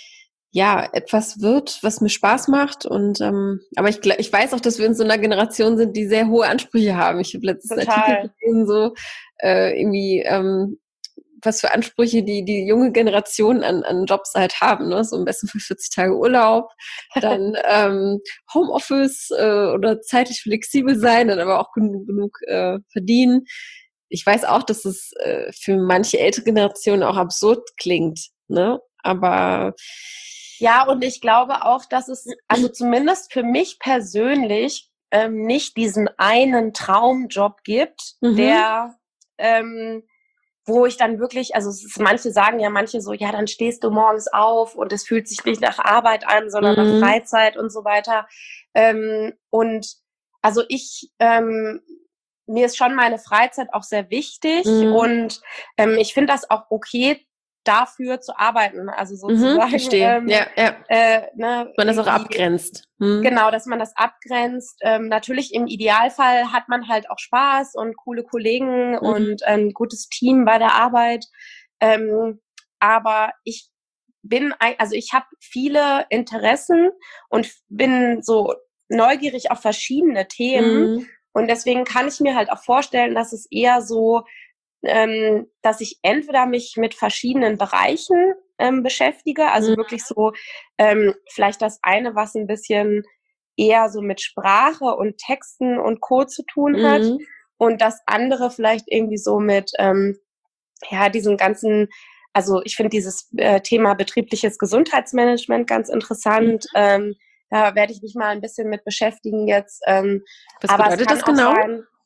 ja, etwas wird, was mir Spaß macht. Und ähm, aber ich, gl- ich weiß auch, dass wir in so einer Generation sind, die sehr hohe Ansprüche haben. Ich habe letztens einen Artikel total. gelesen, so äh, irgendwie, ähm, was für Ansprüche die die junge Generation an, an Jobs halt haben, ne? So am besten für vierzig Tage Urlaub, dann ähm, Homeoffice äh, oder zeitlich flexibel sein, dann aber auch genug, genug äh, verdienen. Ich weiß auch, dass es äh, für manche ältere Generationen auch absurd klingt, ne? Aber Ja, und ich glaube auch, dass es, also zumindest für mich persönlich, ähm, nicht diesen einen Traumjob gibt, mhm, der, ähm, wo ich dann wirklich, also es ist, manche sagen ja, manche so, ja, dann stehst du morgens auf und es fühlt sich nicht nach Arbeit an, sondern nach mhm, Freizeit und so weiter. Ähm, und also ich, ähm, mir ist schon meine Freizeit auch sehr wichtig mhm, und ähm, ich finde das auch okay, dafür zu arbeiten. Also mhm, sozusagen, verstehe. ähm, Ja, ja. äh, ne, Man das auch irgendwie abgrenzt. Hm. genau, dass man das abgrenzt. Ähm, natürlich im Idealfall hat man halt auch Spaß und coole Kollegen Mhm. und ein gutes Team bei der Arbeit. Ähm, aber ich bin, ein, also ich habe viele Interessen und bin so neugierig auf verschiedene Themen. Mhm. Und deswegen kann ich mir halt auch vorstellen, dass es eher so ähm, dass ich entweder mich mit verschiedenen Bereichen ähm, beschäftige, also Mhm. wirklich so ähm, vielleicht das eine, was ein bisschen eher so mit Sprache und Texten und Co. zu tun hat Mhm. und das andere vielleicht irgendwie so mit ähm, ja diesen ganzen, also ich finde dieses äh, Thema betriebliches Gesundheitsmanagement ganz interessant. Mhm. Ähm, da werde ich mich mal ein bisschen mit beschäftigen jetzt. Ähm, Was aber es bedeutet kann das auch genau? sein,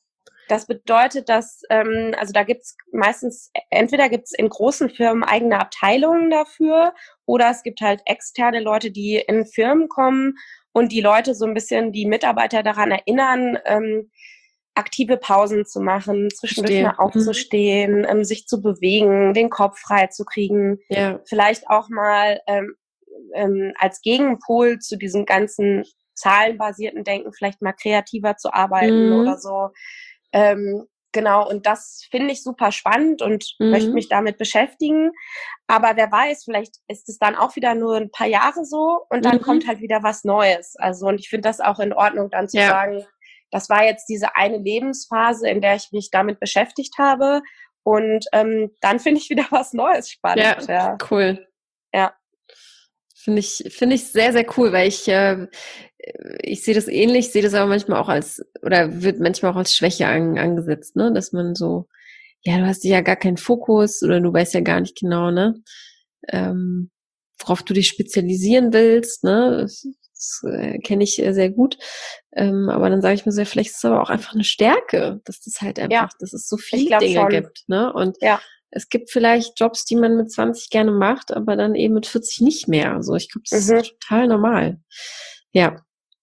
Das bedeutet, dass, ähm, also da gibt's meistens, entweder gibt's in großen Firmen eigene Abteilungen dafür oder es gibt halt externe Leute, die in Firmen kommen und die Leute so ein bisschen, die Mitarbeiter daran erinnern, ähm, aktive Pausen zu machen, zwischendurch Verstehe. mal aufzustehen, Mhm. ähm, sich zu bewegen, den Kopf frei zu kriegen, Ja. vielleicht auch mal ähm, ähm, als Gegenpol zu diesem ganzen zahlenbasierten Denken vielleicht mal kreativer zu arbeiten Mhm. oder so. Ähm, genau, und das finde ich super spannend und Mhm. möchte mich damit beschäftigen. Aber wer weiß, vielleicht ist es dann auch wieder nur ein paar Jahre so und dann Mhm. kommt halt wieder was Neues. Also, und ich finde das auch in Ordnung, dann zu Ja. sagen, das war jetzt diese eine Lebensphase, in der ich mich damit beschäftigt habe. Und ähm, dann finde ich wieder was Neues spannend. Ja, Ja, cool. ja. Finde ich, finde ich sehr, sehr cool, weil ich, äh, ich sehe das ähnlich, sehe das aber manchmal auch als, oder wird manchmal auch als Schwäche an, angesetzt, ne, dass man so, ja, du hast ja gar keinen Fokus oder du weißt ja gar nicht genau, ne, ähm, worauf du dich spezialisieren willst, ne, das, das äh, kenne ich äh, sehr gut, ähm, aber dann sage ich mir so, ja, vielleicht ist es aber auch einfach eine Stärke, dass das halt einfach, Ja, dass es so ich viele glaube Dinge schon. gibt, ne, und Ja. es gibt vielleicht Jobs, die man mit zwanzig gerne macht, aber dann eben mit vierzig nicht mehr. Also ich glaube, das Mhm. ist total normal. Ja.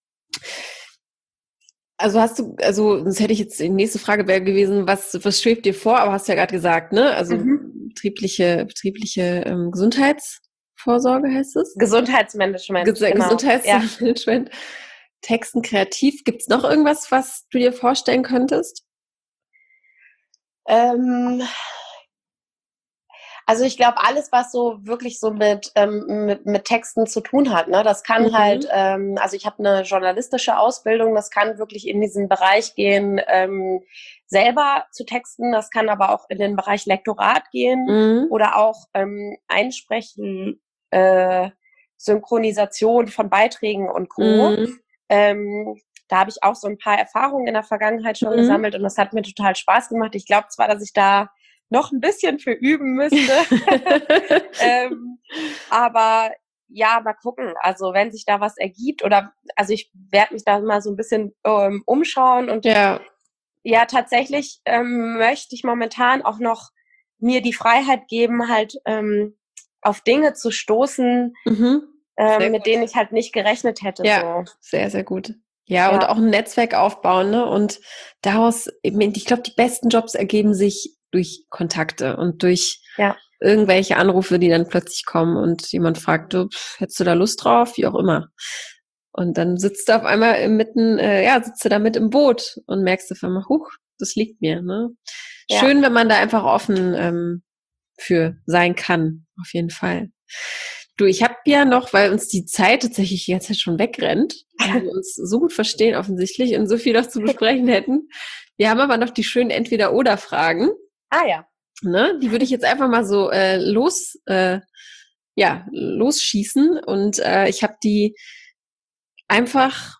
Also hast du, also sonst hätte ich jetzt, die nächste Frage wäre gewesen, was, was schwebt dir vor? Aber hast du ja gerade gesagt, ne? Also Mhm. betriebliche, betriebliche ähm, Gesundheitsvorsorge heißt es? Gesundheitsmanagement, Ges genau. Gesundheitsmanagement. Ja. Texten kreativ. Gibt es noch irgendwas, was du dir vorstellen könntest? Ähm, also ich glaube, alles, was so wirklich so mit, ähm, mit, mit Texten zu tun hat, ne, das kann Mhm. halt, ähm, also ich habe eine journalistische Ausbildung, das kann wirklich in diesen Bereich gehen, ähm, selber zu texten, das kann aber auch in den Bereich Lektorat gehen Mhm. oder auch ähm, Einsprechen, äh, Synchronisation von Beiträgen und Co. Mhm. Ähm, da habe ich auch so ein paar Erfahrungen in der Vergangenheit schon Mhm. gesammelt und das hat mir total Spaß gemacht. Ich glaube zwar, dass ich da noch ein bisschen für üben müsste, ähm, aber ja, mal gucken. Also wenn sich da was ergibt oder also ich werde mich da mal so ein bisschen ähm, umschauen und Ja. ja, tatsächlich ähm, möchte ich momentan auch noch mir die Freiheit geben, halt ähm, auf Dinge zu stoßen, Mhm. Sehr ähm, mit gut. denen ich halt nicht gerechnet hätte. Ja, So. sehr, sehr gut. Ja, und Ja. auch ein Netzwerk aufbauen, ne? Und daraus, eben, ich glaube, die besten Jobs ergeben sich durch Kontakte und durch Ja. irgendwelche Anrufe, die dann plötzlich kommen und jemand fragt, du, pff, hättest du da Lust drauf? Wie auch immer. Und dann sitzt du auf einmal mitten, äh, ja, sitzt du da mit im Boot und merkst auf einmal, huch, das liegt mir, ne? Ja. Schön, wenn man da einfach offen ähm, für sein kann, auf jeden Fall. Du, ich habe ja noch, weil uns die Zeit tatsächlich jetzt schon wegrennt und wir uns so gut verstehen offensichtlich und so viel noch zu besprechen hätten. Wir haben aber noch die schönen Entweder-Oder-Fragen. Ah ja. Ne? Die würde ich jetzt einfach mal so äh, los, äh, ja, losschießen und äh, ich habe die einfach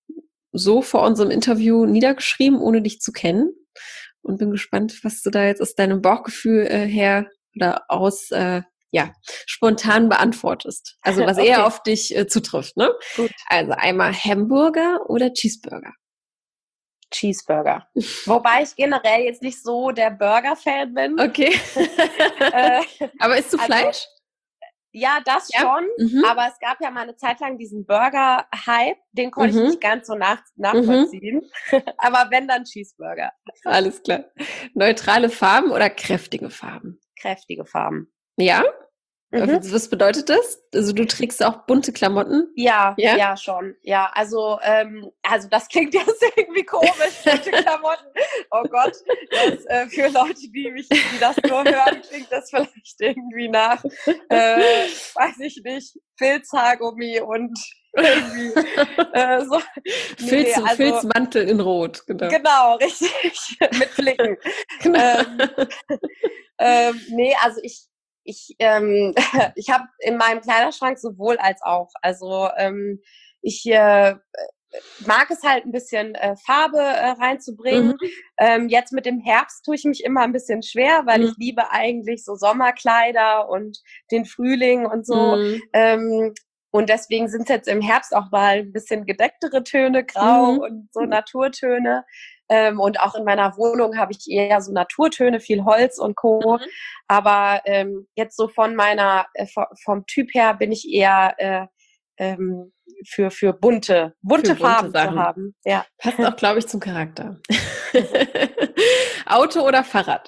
so vor unserem Interview niedergeschrieben, ohne dich zu kennen und bin gespannt, was du da jetzt aus deinem Bauchgefühl äh, her oder aus äh, ja, spontan beantwortest. Also was Okay. eher auf dich äh, zutrifft, ne? Gut. Also einmal Hamburger oder Cheeseburger? Cheeseburger. Wobei ich generell jetzt nicht so der Burger-Fan bin. Okay. äh, Aber isst du also, Fleisch? Ja, das Ja. schon. Mhm. Aber es gab ja mal eine Zeit lang diesen Burger-Hype. Den konnte ich Mhm. nicht ganz so nach, nachvollziehen. Aber wenn, dann Cheeseburger. Alles klar. Neutrale Farben oder kräftige Farben? Kräftige Farben. Ja? Mhm. Was bedeutet das? Also du trägst auch bunte Klamotten? Ja, Ja? ja, schon. Ja, also, ähm, also das klingt jetzt irgendwie komisch, bunte Klamotten. Oh Gott, das, äh, für Leute, die mich, die das nur hören, klingt das vielleicht irgendwie nach, äh, weiß ich nicht, Filzhaargummi und irgendwie äh, so. Nee, Filz, also, Filzmantel in Rot, genau. Genau, richtig. Mit Flicken. Genau. Ähm, ähm, nee, also ich, ich, ähm, ich habe in meinem Kleiderschrank sowohl als auch. Also ähm, ich äh, mag es halt ein bisschen äh, Farbe äh, reinzubringen. Mhm. Ähm, jetzt mit dem Herbst tue ich mich immer ein bisschen schwer, weil Mhm. ich liebe eigentlich so Sommerkleider und den Frühling und so. Mhm. Ähm, und deswegen sind es jetzt im Herbst auch mal ein bisschen gedecktere Töne, grau Mhm. und so Naturtöne. Ähm, und auch in meiner Wohnung habe ich eher so Naturtöne, viel Holz und Co. Mhm. Aber ähm, jetzt so von meiner, äh, vom Typ her bin ich eher äh, ähm, für, für bunte, bunte, für bunte Farben Sachen zu haben. Ja. Passt auch, glaube ich, zum Charakter. Auto oder Fahrrad?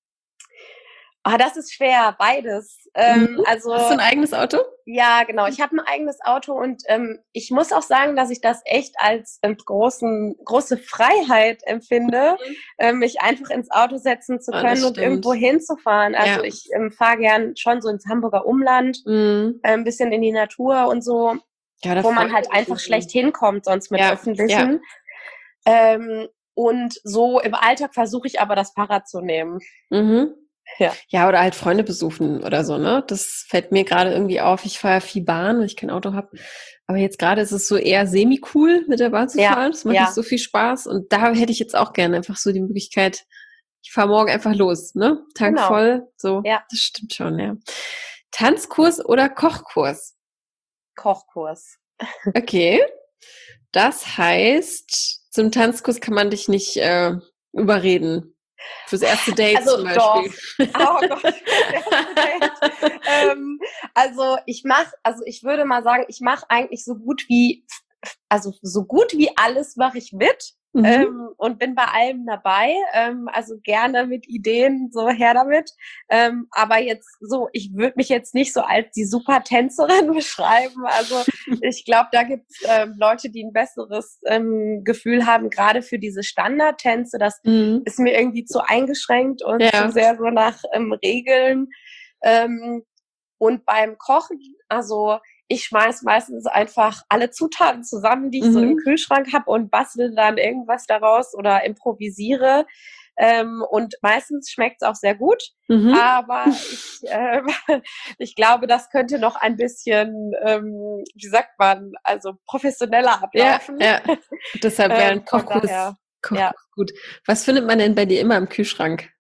Ah, das ist schwer, beides. Ähm, mhm. also, Hast du ein eigenes Auto? Ja, genau. Ich habe ein eigenes Auto und ähm, ich muss auch sagen, dass ich das echt als ähm, großen, große Freiheit empfinde, mhm. ähm, mich einfach ins Auto setzen zu können oh, und irgendwo hinzufahren. Also ja. ich ähm, fahre gern schon so ins Hamburger Umland, mhm. äh, ein bisschen in die Natur und so, ja, wo man halt einfach schlecht hinkommt sonst mit ja. Öffentlichen. Ja. Ähm, und so im Alltag versuche ich aber das Fahrrad zu nehmen. Mhm. Ja. ja, oder halt Freunde besuchen oder so, ne? Das fällt mir gerade irgendwie auf. Ich fahre ja viel Bahn, weil ich kein Auto habe. Aber jetzt gerade ist es so eher semi-cool, mit der Bahn zu ja. fahren. Das macht ja. nicht so viel Spaß. Und da hätte ich jetzt auch gerne einfach so die Möglichkeit, ich fahre morgen einfach los, ne? Tank genau. voll. So, ja. Das stimmt schon, ja. Tanzkurs oder Kochkurs? Kochkurs. Okay. Das heißt, zum Tanzkurs kann man dich nicht äh, überreden. Fürs erste Date also, zum Beispiel. Doch. Oh Gott, fürs erste Date. ähm, also ich mache, also ich würde mal sagen, ich mache eigentlich so gut wie, also so gut wie alles mache ich mit. Mhm. Ähm, und bin bei allem dabei, ähm, also gerne mit Ideen, so her damit. Ähm, aber jetzt so, ich würde mich jetzt nicht so als die Supertänzerin beschreiben. Also ich glaube, da gibt es ähm, Leute, die ein besseres ähm, Gefühl haben, gerade für diese Standardtänze. Das mhm. ist mir irgendwie zu eingeschränkt und ja. zu sehr so nach ähm, Regeln. Ähm, und beim Kochen, also ich schmeiß meistens einfach alle Zutaten zusammen, die ich mhm. so im Kühlschrank habe und bastel dann irgendwas daraus oder improvisiere. Ähm, und meistens schmeckt's auch sehr gut. Mhm. Aber ich, äh, ich glaube, das könnte noch ein bisschen, ähm, wie sagt man, also professioneller ablaufen. Ja, ja. Deshalb wäre ein Kochkurs, daher, Kochkurs ja. gut. Was findet man denn bei dir immer im Kühlschrank?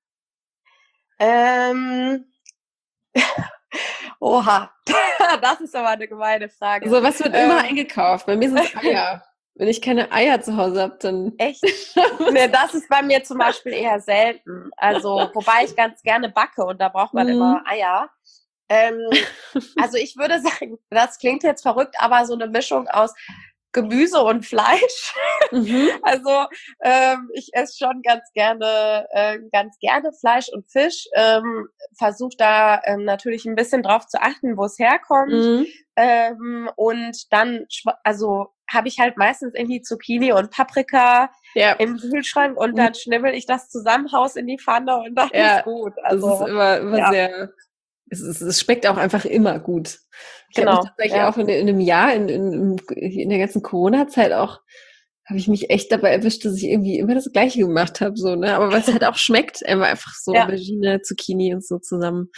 Ähm... Oha, das ist aber eine gemeine Frage. So, was wird ähm, immer eingekauft? Bei mir sind es Eier. Wenn ich keine Eier zu Hause habe, dann... Echt? Nee, das ist bei mir zum Beispiel eher selten. Also, wobei ich ganz gerne backe und da braucht man mm. immer Eier. Ähm, also ich würde sagen, das klingt jetzt verrückt, aber so eine Mischung aus Gemüse und Fleisch. Mhm. Also ähm, ich esse schon ganz gerne, äh, ganz gerne Fleisch und Fisch. Ähm, Versuche da ähm, natürlich ein bisschen drauf zu achten, wo es herkommt. Mhm. Ähm, und dann, also habe ich halt meistens irgendwie Zucchini und Paprika ja. im Kühlschrank und dann schnibbel ich das zusammen, haus in die Pfanne und dann ja. ist gut. Also das ist immer, immer ja. sehr... Es, ist, es schmeckt auch einfach immer gut. Ich genau, habe mich tatsächlich ja. auch in, in einem Jahr, in, in, in der ganzen Corona-Zeit auch, habe ich mich echt dabei erwischt, dass ich irgendwie immer das Gleiche gemacht habe. So, ne? Aber weil es halt auch schmeckt, einfach so ja. Aubergine, Zucchini und so zusammen.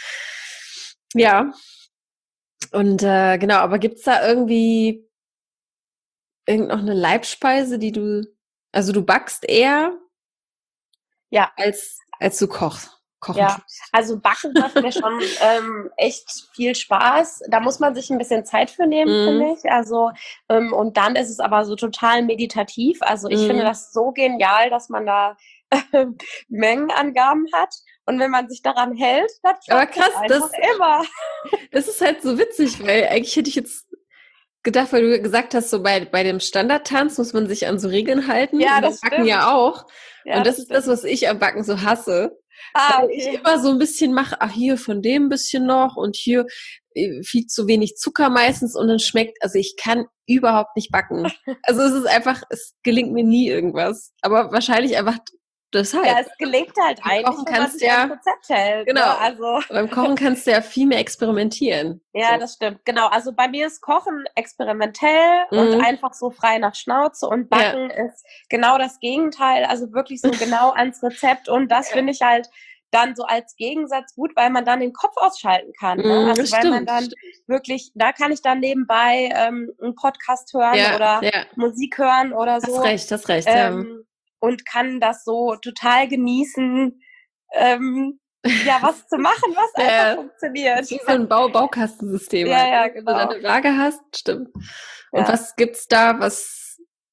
Ja. Und äh, genau, aber gibt's da irgendwie irgend noch eine Leibspeise, die du, also du backst eher ja. als, als du kochst? Kochen. Ja, also Backen macht mir schon ähm, echt viel Spaß. Da muss man sich ein bisschen Zeit für nehmen, mm. finde ich. Also ähm, und dann ist es aber so total meditativ. Also ich mm. finde das so genial, dass man da äh, Mengenangaben hat. Und wenn man sich daran hält, dann aber krass, das, das immer. Das ist halt so witzig, weil eigentlich hätte ich jetzt gedacht, weil du gesagt hast, so bei bei dem Standardtanz muss man sich an so Regeln halten. Ja, und das Backen stimmt. ja auch. Ja, und das, das ist das, was ich am Backen so hasse. Ah, weil okay. ich immer so ein bisschen mache, ach hier von dem ein bisschen noch und hier viel zu wenig Zucker meistens und dann schmeckt, also ich kann überhaupt nicht backen. Also es ist einfach, es gelingt mir nie irgendwas. Aber wahrscheinlich einfach deshalb. Ja, es gelingt halt beim eigentlich, Kochen wenn kannst man sich ja, an Rezept hält. Genau. Ne? Also. Beim Kochen kannst du ja viel mehr experimentieren. Ja, so. Das stimmt. Genau. Also bei mir ist Kochen experimentell mhm. und einfach so frei nach Schnauze und Backen ja. ist genau das Gegenteil. Also wirklich so genau ans Rezept und das ja. finde ich halt dann so als Gegensatz gut, weil man dann den Kopf ausschalten kann. Ne? Mhm, also weil stimmt, man dann stimmt. wirklich, da kann ich dann nebenbei ähm, einen Podcast hören ja, oder ja. Musik hören oder so. Hast recht, hast recht. Ähm, ja. Und kann das so total genießen, ähm, ja, was zu machen, was ja, einfach funktioniert. Das ist wie so ein Bau Baukastensystem. Ja, halt. ja, Wenn genau. du da eine Waage hast, stimmt. Und Ja. was gibt's da, was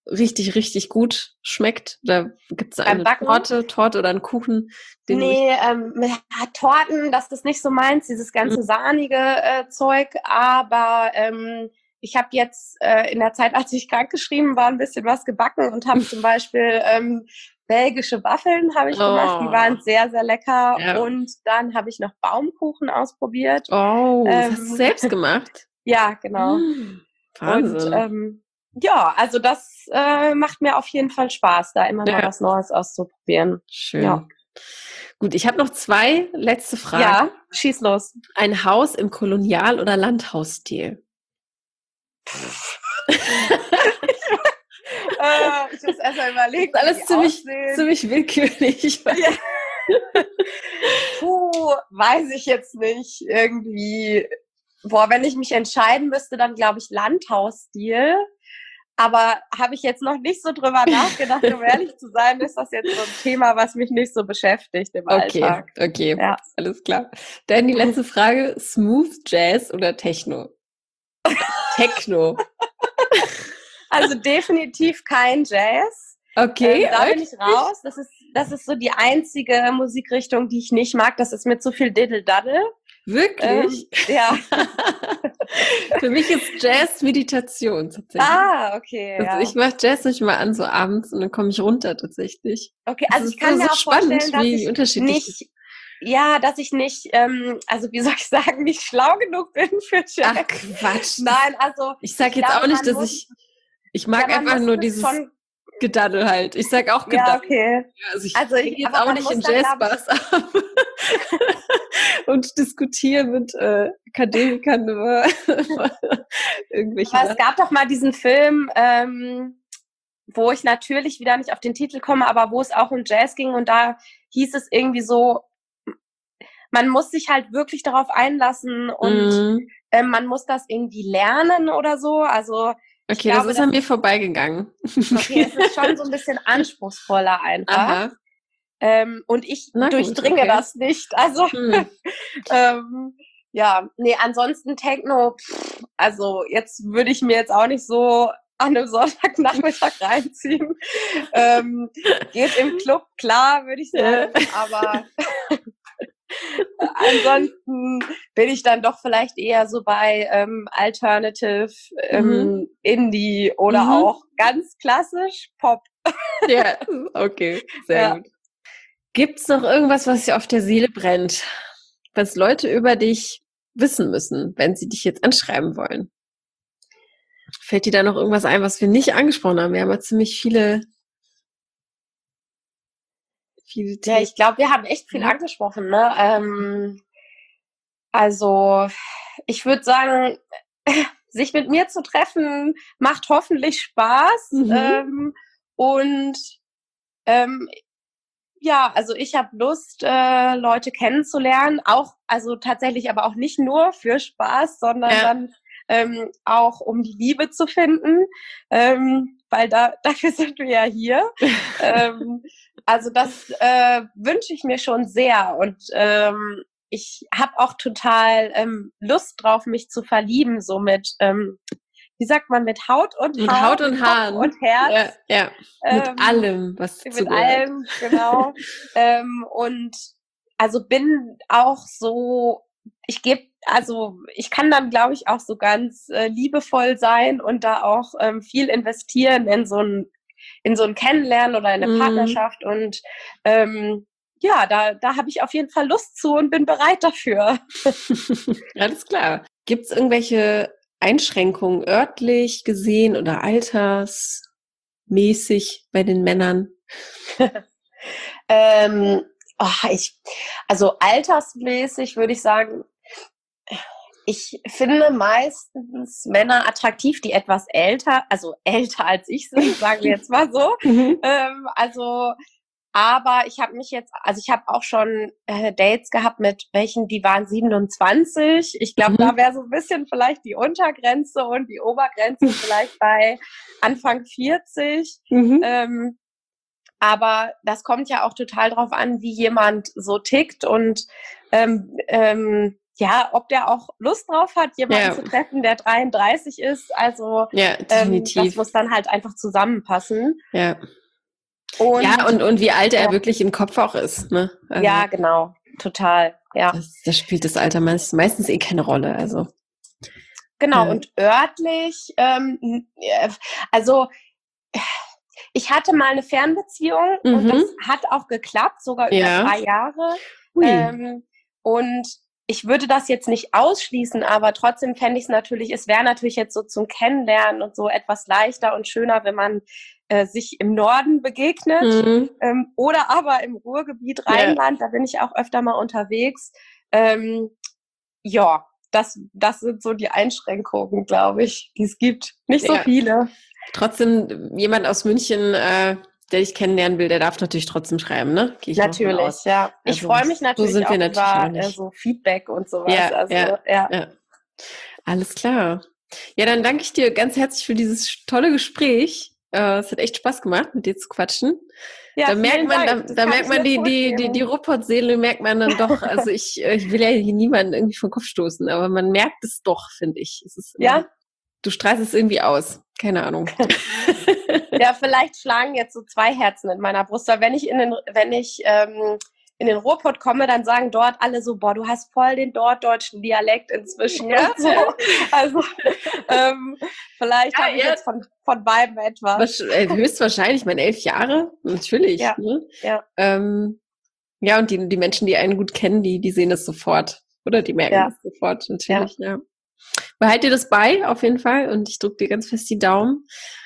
richtig, richtig gut schmeckt? Oder gibt es Beim eine Backen? Torte, Torte oder einen Kuchen? Den du Nee, ähm, ja, Torten, das ist nicht so meins, dieses ganze Mhm. sahnige äh, Zeug. Aber ähm, ich habe jetzt äh, in der Zeit, als ich krankgeschrieben war, ein bisschen was gebacken und habe zum Beispiel ähm, belgische Waffeln habe ich gemacht. Die Oh, waren sehr, sehr lecker. ja. Und dann habe ich noch Baumkuchen ausprobiert. Oh, das hast du Ähm, selbst gemacht? ja, genau. Mm, Und Wahnsinn. ähm, ja, also das äh, macht mir auf jeden Fall Spaß, da immer mal Ja, was Neues auszuprobieren. Ja, schön. Gut, ich habe noch zwei letzte Fragen. ja, schieß los. Ein Haus im Kolonial- oder Landhausstil? äh, ich muss erst mal überlegen, Das ist wie alles die ziemlich, aussehen. ziemlich willkürlich. Ich weiß. Ja. Puh, weiß ich jetzt nicht. Irgendwie, boah, wenn ich mich entscheiden müsste, dann glaube ich Landhausstil. Aber habe ich jetzt noch nicht so drüber nachgedacht, um ehrlich zu sein, ist das jetzt so ein Thema, was mich nicht so beschäftigt im Okay, Alltag. okay, Ja. alles klar. Dann die letzte Frage: Smooth Jazz oder Techno? Techno. Also definitiv kein Jazz. Okay, Ähm, da bin echt? ich raus. Das ist, das ist so die einzige Musikrichtung, die ich nicht mag. Das ist mir zu viel Diddle-Daddle. Wirklich? Ähm, ja. Für mich ist Jazz Meditation tatsächlich. Ah, okay. Also Ja. ich mache Jazz nicht mal an so abends und dann komme ich runter tatsächlich. Okay, Das also ist ich kann so, mir so auch spannend, vorstellen, dass wie ich unterschiedlich das nicht, ja, dass ich nicht, ähm, also wie soll ich sagen, nicht schlau genug bin für Jazz. Ach Quatsch. Nein, also Ich sag ich jetzt glaube, auch nicht, man dass muss, ich, ich mag ja, man einfach muss nur das dieses schon, Gedaddel halt. Ich sag auch ja, Gedaddel. okay. Also ich Also hänge ich, jetzt aber auch man nicht muss in da, glaube ich, Jazzbars ab und diskutiere mit äh, Akademikern über irgendwelche aber es Sachen. gab doch mal diesen Film, ähm, wo ich natürlich wieder nicht auf den Titel komme, aber wo es auch um Jazz ging und da hieß es irgendwie so, man muss sich halt wirklich darauf einlassen und Mm. ähm, man muss das irgendwie lernen oder so. Also ich Okay, glaube, das ist das an mir ist, vorbeigegangen. okay, es ist schon so ein bisschen anspruchsvoller einfach. Aha. Ähm, und ich Na gut, durchdringe okay. das nicht. Also Hm. ähm, ja, nee, ansonsten Techno, pff, also jetzt würde ich mir jetzt auch nicht so an einem Sonntagnachmittag reinziehen. Ähm, geht im Club, klar, würde ich sagen, Ja. aber ansonsten bin ich dann doch vielleicht eher so bei ähm, Alternative, ähm, Mhm. Indie oder Mhm. auch ganz klassisch Pop. Ja, okay, sehr Ja. gut. Gibt's noch irgendwas, was dir auf der Seele brennt, was Leute über dich wissen müssen, wenn sie dich jetzt anschreiben wollen? Fällt dir da noch irgendwas ein, was wir nicht angesprochen haben? Wir haben ja ziemlich viele, viele Ja, Themen. ich glaube, wir haben echt viel Ja. angesprochen, ne? Ähm, also, ich würde sagen, sich mit mir zu treffen, macht hoffentlich Spaß. Mhm. Ähm, und ähm, ja, also ich habe Lust, äh, Leute kennenzulernen, auch, also tatsächlich aber auch nicht nur für Spaß, sondern Ja. dann ähm, auch um die Liebe zu finden, ähm, weil da dafür sind wir ja hier. ähm, also das äh, wünsche ich mir schon sehr und ähm, ich habe auch total ähm, Lust drauf, mich zu verlieben, so mit, ähm, wie sagt man, mit Haut und Mit Haar, Haut und mit Kopf Haaren. und Herz. Ja, ja. Mit Ähm, allem, was mit dazugehört. allem, genau. ähm, und also bin auch so, ich gebe, also ich kann dann, glaube ich, auch so ganz äh, liebevoll sein und da auch ähm, viel investieren in so ein, in so ein Kennenlernen oder in eine Mhm. Partnerschaft. Und ähm, ja, da, da habe ich auf jeden Fall Lust zu und bin bereit dafür. Alles klar. Gibt's irgendwelche Einschränkungen örtlich gesehen oder altersmäßig bei den Männern? ähm, oh, ich, also altersmäßig würde ich sagen, ich finde meistens Männer attraktiv, die etwas älter, also älter als ich sind, sagen wir jetzt mal so. Mhm. ähm, also, aber ich habe mich jetzt, also ich habe auch schon äh, Dates gehabt mit welchen, die waren siebenundzwanzig. Ich glaube, Mhm. da wäre so ein bisschen vielleicht die Untergrenze und die Obergrenze vielleicht bei Anfang vierzig. Mhm. Ähm, aber das kommt ja auch total drauf an, wie jemand so tickt und ähm, ähm, ja, ob der auch Lust drauf hat, jemanden Ja. zu treffen, der dreiunddreißig ist. Also Ja, ähm, definitiv. das muss dann halt einfach zusammenpassen. Ja. Und, ja, und, und wie alt er ja. wirklich im Kopf auch ist. Ne? Also, ja, genau, total. Ja. das, das spielt das Alter meist, meistens eh keine Rolle. Also. Genau, Ja. und örtlich, ähm, äh, also ich hatte mal eine Fernbeziehung Mhm. und das hat auch geklappt, sogar Ja. über drei Jahre. Ui. Ähm, und ich würde das jetzt nicht ausschließen, aber trotzdem fände ich es natürlich, es wäre natürlich jetzt so zum Kennenlernen und so etwas leichter und schöner, wenn man äh, sich im Norden begegnet Mhm. ähm, oder aber im Ruhrgebiet Rheinland, ja. Da bin ich auch öfter mal unterwegs. Ähm, ja, das, das sind so die Einschränkungen, glaube ich, die es gibt. Nicht so Ja. viele. Trotzdem, jemand aus München, äh, der dich kennenlernen will, der darf natürlich trotzdem schreiben, ne? Gehe ich Natürlich, mal von aus. ja. Ich Also, freue mich so natürlich sind auch wir natürlich über auch nicht. äh, so Feedback und sowas. Ja, also, ja, ja. ja. Alles klar. Ja, dann danke ich dir ganz herzlich für dieses tolle Gespräch. Äh, es hat echt Spaß gemacht, mit dir zu quatschen. Ja, da merkt man, Dank. da, da merkt man die, die, die, die Ruhrpott-Seele merkt man dann doch. Also ich, ich will ja hier niemanden irgendwie vom Kopf stoßen, aber man merkt es doch, finde ich. Es ist immer, ja? Du strahlst es irgendwie aus. Keine Ahnung. Ja, vielleicht schlagen jetzt so zwei Herzen in meiner Brust. Weil wenn ich in den, wenn ich ähm, in den Ruhrpott komme, dann sagen dort alle so, boah, du hast voll den norddeutschen Dialekt inzwischen. Ja. Und so. Also ähm, vielleicht ja, habe ich ja. jetzt von, von beiden etwas. Was, äh, höchstwahrscheinlich, meine elf Jahre, natürlich. Ja. Ne? Ja. Ähm, ja, und die, die Menschen, die einen gut kennen, die, die sehen das sofort. Oder die merken Ja. das sofort, natürlich, ja. ja. Behalt dir das bei, auf jeden Fall. Und ich drücke dir ganz fest die Daumen.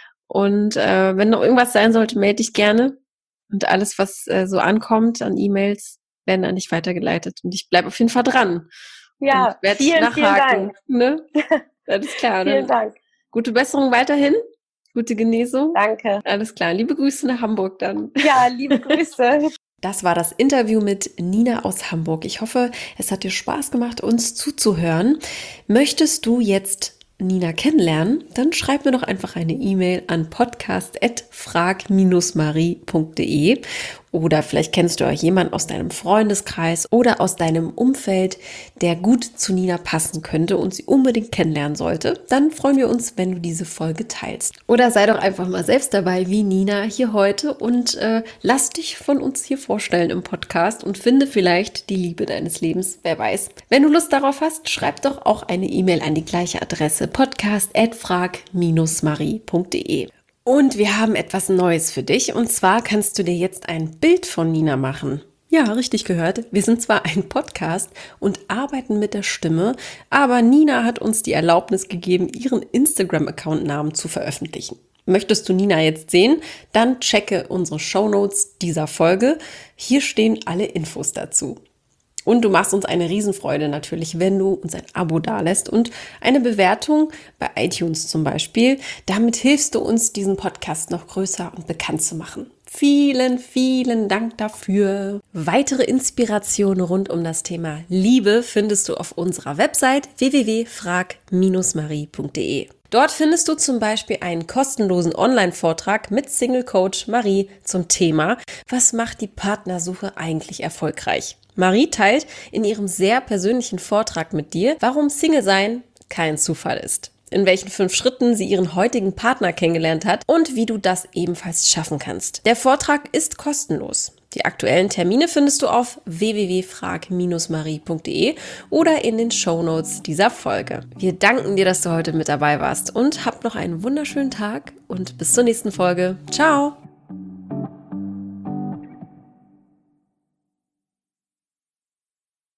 Und äh, wenn noch irgendwas sein sollte, melde dich gerne. Und alles, was äh, so ankommt an E-Mails, werden an dich weitergeleitet. Und ich bleibe auf jeden Fall dran. Ja, und vielen, nachhaken, vielen Dank. Ne? Alles klar. Vielen Dank. Gute Besserung weiterhin. Gute Genesung. Danke. Alles klar. Liebe Grüße nach Hamburg dann. Ja, liebe Grüße. Das war das Interview mit Nina aus Hamburg. Ich hoffe, es hat dir Spaß gemacht, uns zuzuhören. Möchtest du jetzt Nina kennenlernen? Dann schreib mir doch einfach eine E-Mail an podcast at frag marie punkt de. Oder vielleicht kennst du auch jemanden aus deinem Freundeskreis oder aus deinem Umfeld, der gut zu Nina passen könnte und sie unbedingt kennenlernen sollte. Dann freuen wir uns, wenn du diese Folge teilst. Oder sei doch einfach mal selbst dabei, wie Nina hier heute und äh, lass dich von uns hier vorstellen im Podcast und finde vielleicht die Liebe deines Lebens, wer weiß. Wenn du Lust darauf hast, schreib doch auch eine E-Mail an die gleiche Adresse podcast at frag marie punkt de. Und wir haben etwas Neues für dich und zwar kannst du dir jetzt ein Bild von Nina machen. Ja, richtig gehört. Wir sind zwar ein Podcast und arbeiten mit der Stimme, aber Nina hat uns die Erlaubnis gegeben, ihren Instagram-Account-Namen zu veröffentlichen. Möchtest du Nina jetzt sehen? Dann checke unsere Shownotes dieser Folge. Hier stehen alle Infos dazu. Und du machst uns eine Riesenfreude natürlich, wenn du uns ein Abo dalässt und eine Bewertung bei iTunes zum Beispiel. Damit hilfst du uns, diesen Podcast noch größer und bekannt zu machen. Vielen, vielen Dank dafür. Weitere Inspirationen rund um das Thema Liebe findest du auf unserer Website w w w punkt frag marie punkt de. Dort findest du zum Beispiel einen kostenlosen Online-Vortrag mit Single-Coach Marie zum Thema: Was macht die Partnersuche eigentlich erfolgreich? Marie teilt in ihrem sehr persönlichen Vortrag mit dir, warum Single-Sein kein Zufall ist, in welchen fünf Schritten sie ihren heutigen Partner kennengelernt hat und wie du das ebenfalls schaffen kannst. Der Vortrag ist kostenlos. Die aktuellen Termine findest du auf w w w punkt frag marie punkt de oder in den Shownotes dieser Folge. Wir danken dir, dass du heute mit dabei warst und hab noch einen wunderschönen Tag und bis zur nächsten Folge. Ciao!